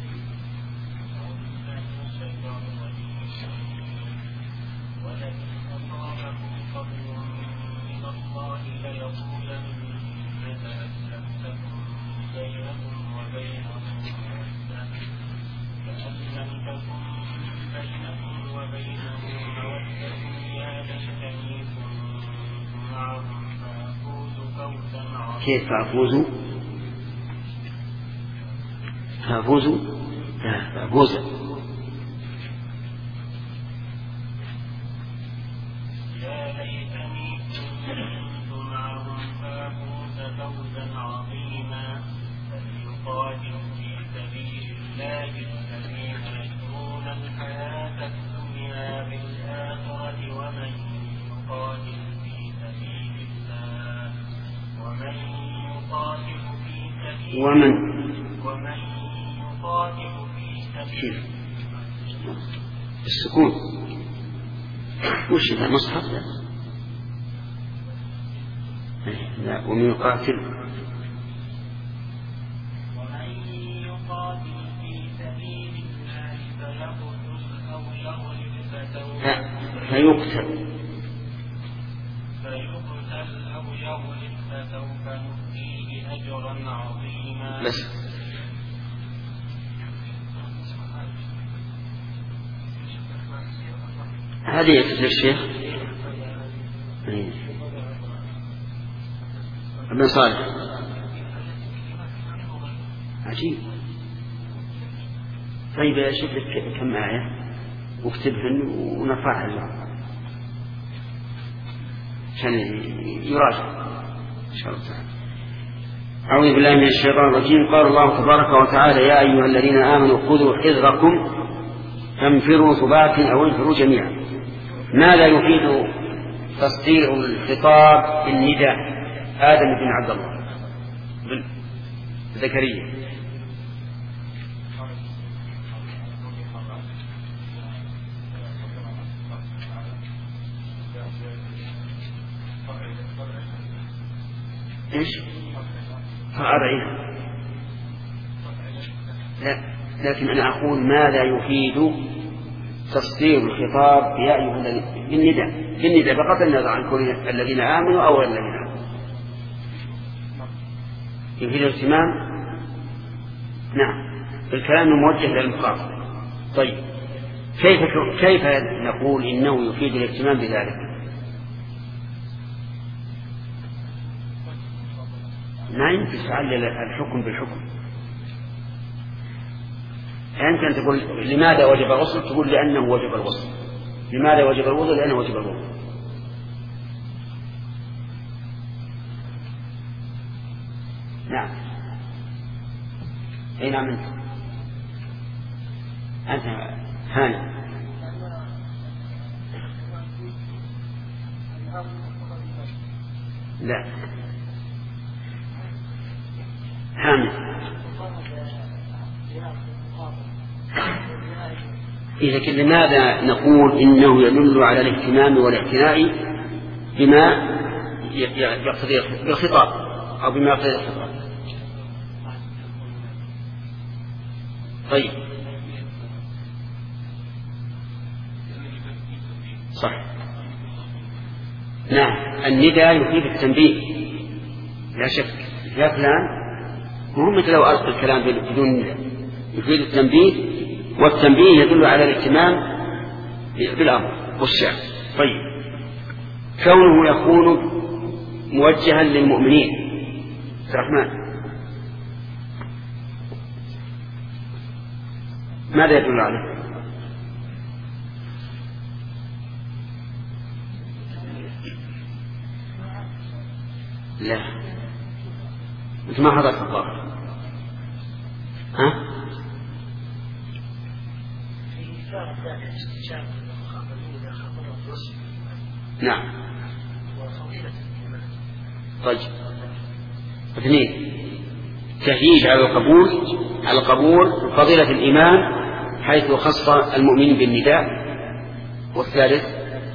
كيف فافوزوا فافوزوا لا فافوزا يا ليتني كنت معهم فافوز فوزا عظيما فليقاتل في سبيل الله الذين يشرون الحياة الدنيا بالآخرة ومن يقاتل في سبيل الله ومن يقاتل في سبيل ومن ومن يقاتل في سبيل السكون وش هذا مصحف لا لا ومن يقاتل ومن يقاتل في سبيل الله فيقتل أو يغلب فسوف لا فيقتل فيقتل أو يغلب فسوف نؤتيه أجرا عظيما. بس هذه يا الشيخ ابن صالح عجيب. طيب يا شيخ كم آية واكتبهن ونرفعها اليوم عشان يراجع إن شاء الله تعالى. أعوذ بالله من الشيطان الرجيم. قال الله تبارك وتعالى يا أيها الذين آمنوا خذوا حذركم فانفروا ثبات أو انفروا جميعا. ماذا يفيد تصدير الخطاب بالنداء آدم بن عبد الله بن زكريا؟ إيش؟ فأرعيها. لا لكن أنا أقول ماذا يفيد تصدير الخطاب يا أيها الذين بالنداء بالنداء فقط النظر عن كل الذين آمنوا أو الذين آمنوا يفيد الاهتمام. نعم الكلام موجه للمخاطب. طيب كيف كيف نقول إنه يفيد الاهتمام بذلك؟ ما يمكن تعلل الحكم بالحكم. أنت أن تقول لماذا وجب الغسل تقول لأنه وجب الغسل. لماذا وجب الوضوء لأنه وجب الوضوء. نعم أي نعم أنت أنت هاني لا هاني إذا كان لماذا نقول إنه يدل على الاهتمام والاعتناء بما يقتضي الخطاب أو بما يقتضي الخطاب. طيب صح. نعم النداء يفيد التنبيه لا شك. يا فلان مهم مثل لو ألقى الكلام بدون نداء يفيد التنبيه والتنبيه يدل على الاهتمام بالأمر والشأن. طيب كونه يكون موجها للمؤمنين عبد الرحمن ماذا يدل عليه؟ لا أنت ما حضرت الظاهر. ها؟ نعم. طيب اثنين تهييج على القبول على القبول فضيلة الإيمان حيث خص المؤمنين بالنداء. والثالث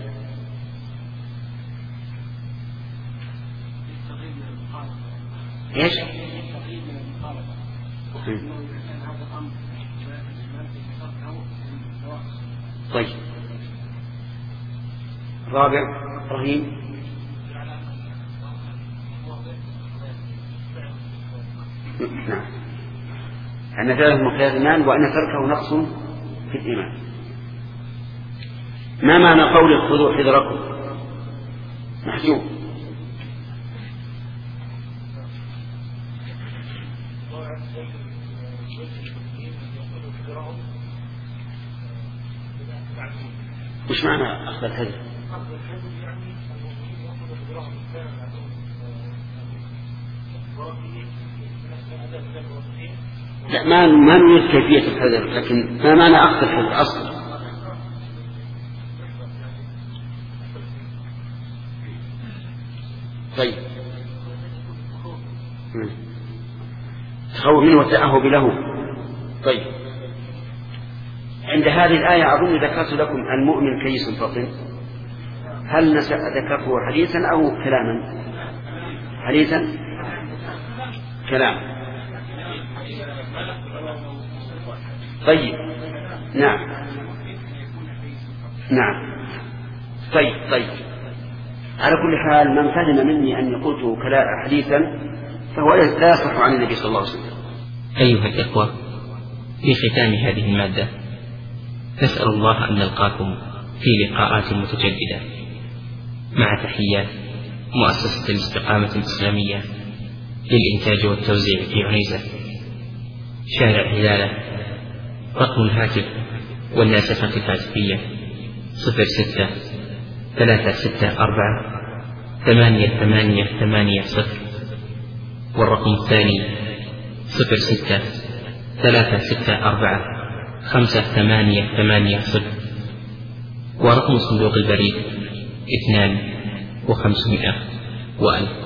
ايش؟ طيب رابع رهيب نعم أن ثلاث مقياس الإيمان وأن تركه نقص في الإيمان. ما معنى قول خذوا حذركم؟ محجوب وش معنى أخذ الحذر؟ لا ما ما نريد كيفية الحذر، لكن ما معنى أخذ الحذر أصلا؟ طيب تخوف منه والتأهب له. طيب عند هذه الآية أظن ذكرت لكم المؤمن كيس فطن، هل ذكرته حديثا أو كلاما؟ حديثا كلام. طيب نعم نعم طيب طيب على كل حال من فهم مني أني قلت حديثا فهو لا يصح عن النبي صلى الله عليه وسلم. أيها الإخوة، في ختام هذه المادة نسأل الله أن نلقاكم في لقاءات متجددة، مع تحيات مؤسسة الاستقامة الإسلامية للإنتاج والتوزيع في عنيزة، شارع هلالة، رقم الهاتف والناسخة الهاتفية صفر ستة ثلاثة ستة أربعة ثمانية ثمانية ثمانية صفر، والرقم الثاني صفر ستة ثلاثة ستة أربعة خمسة ثمانية ثمانية صفر، ورقم صندوق البريد اثنان وخمسمائة وألف.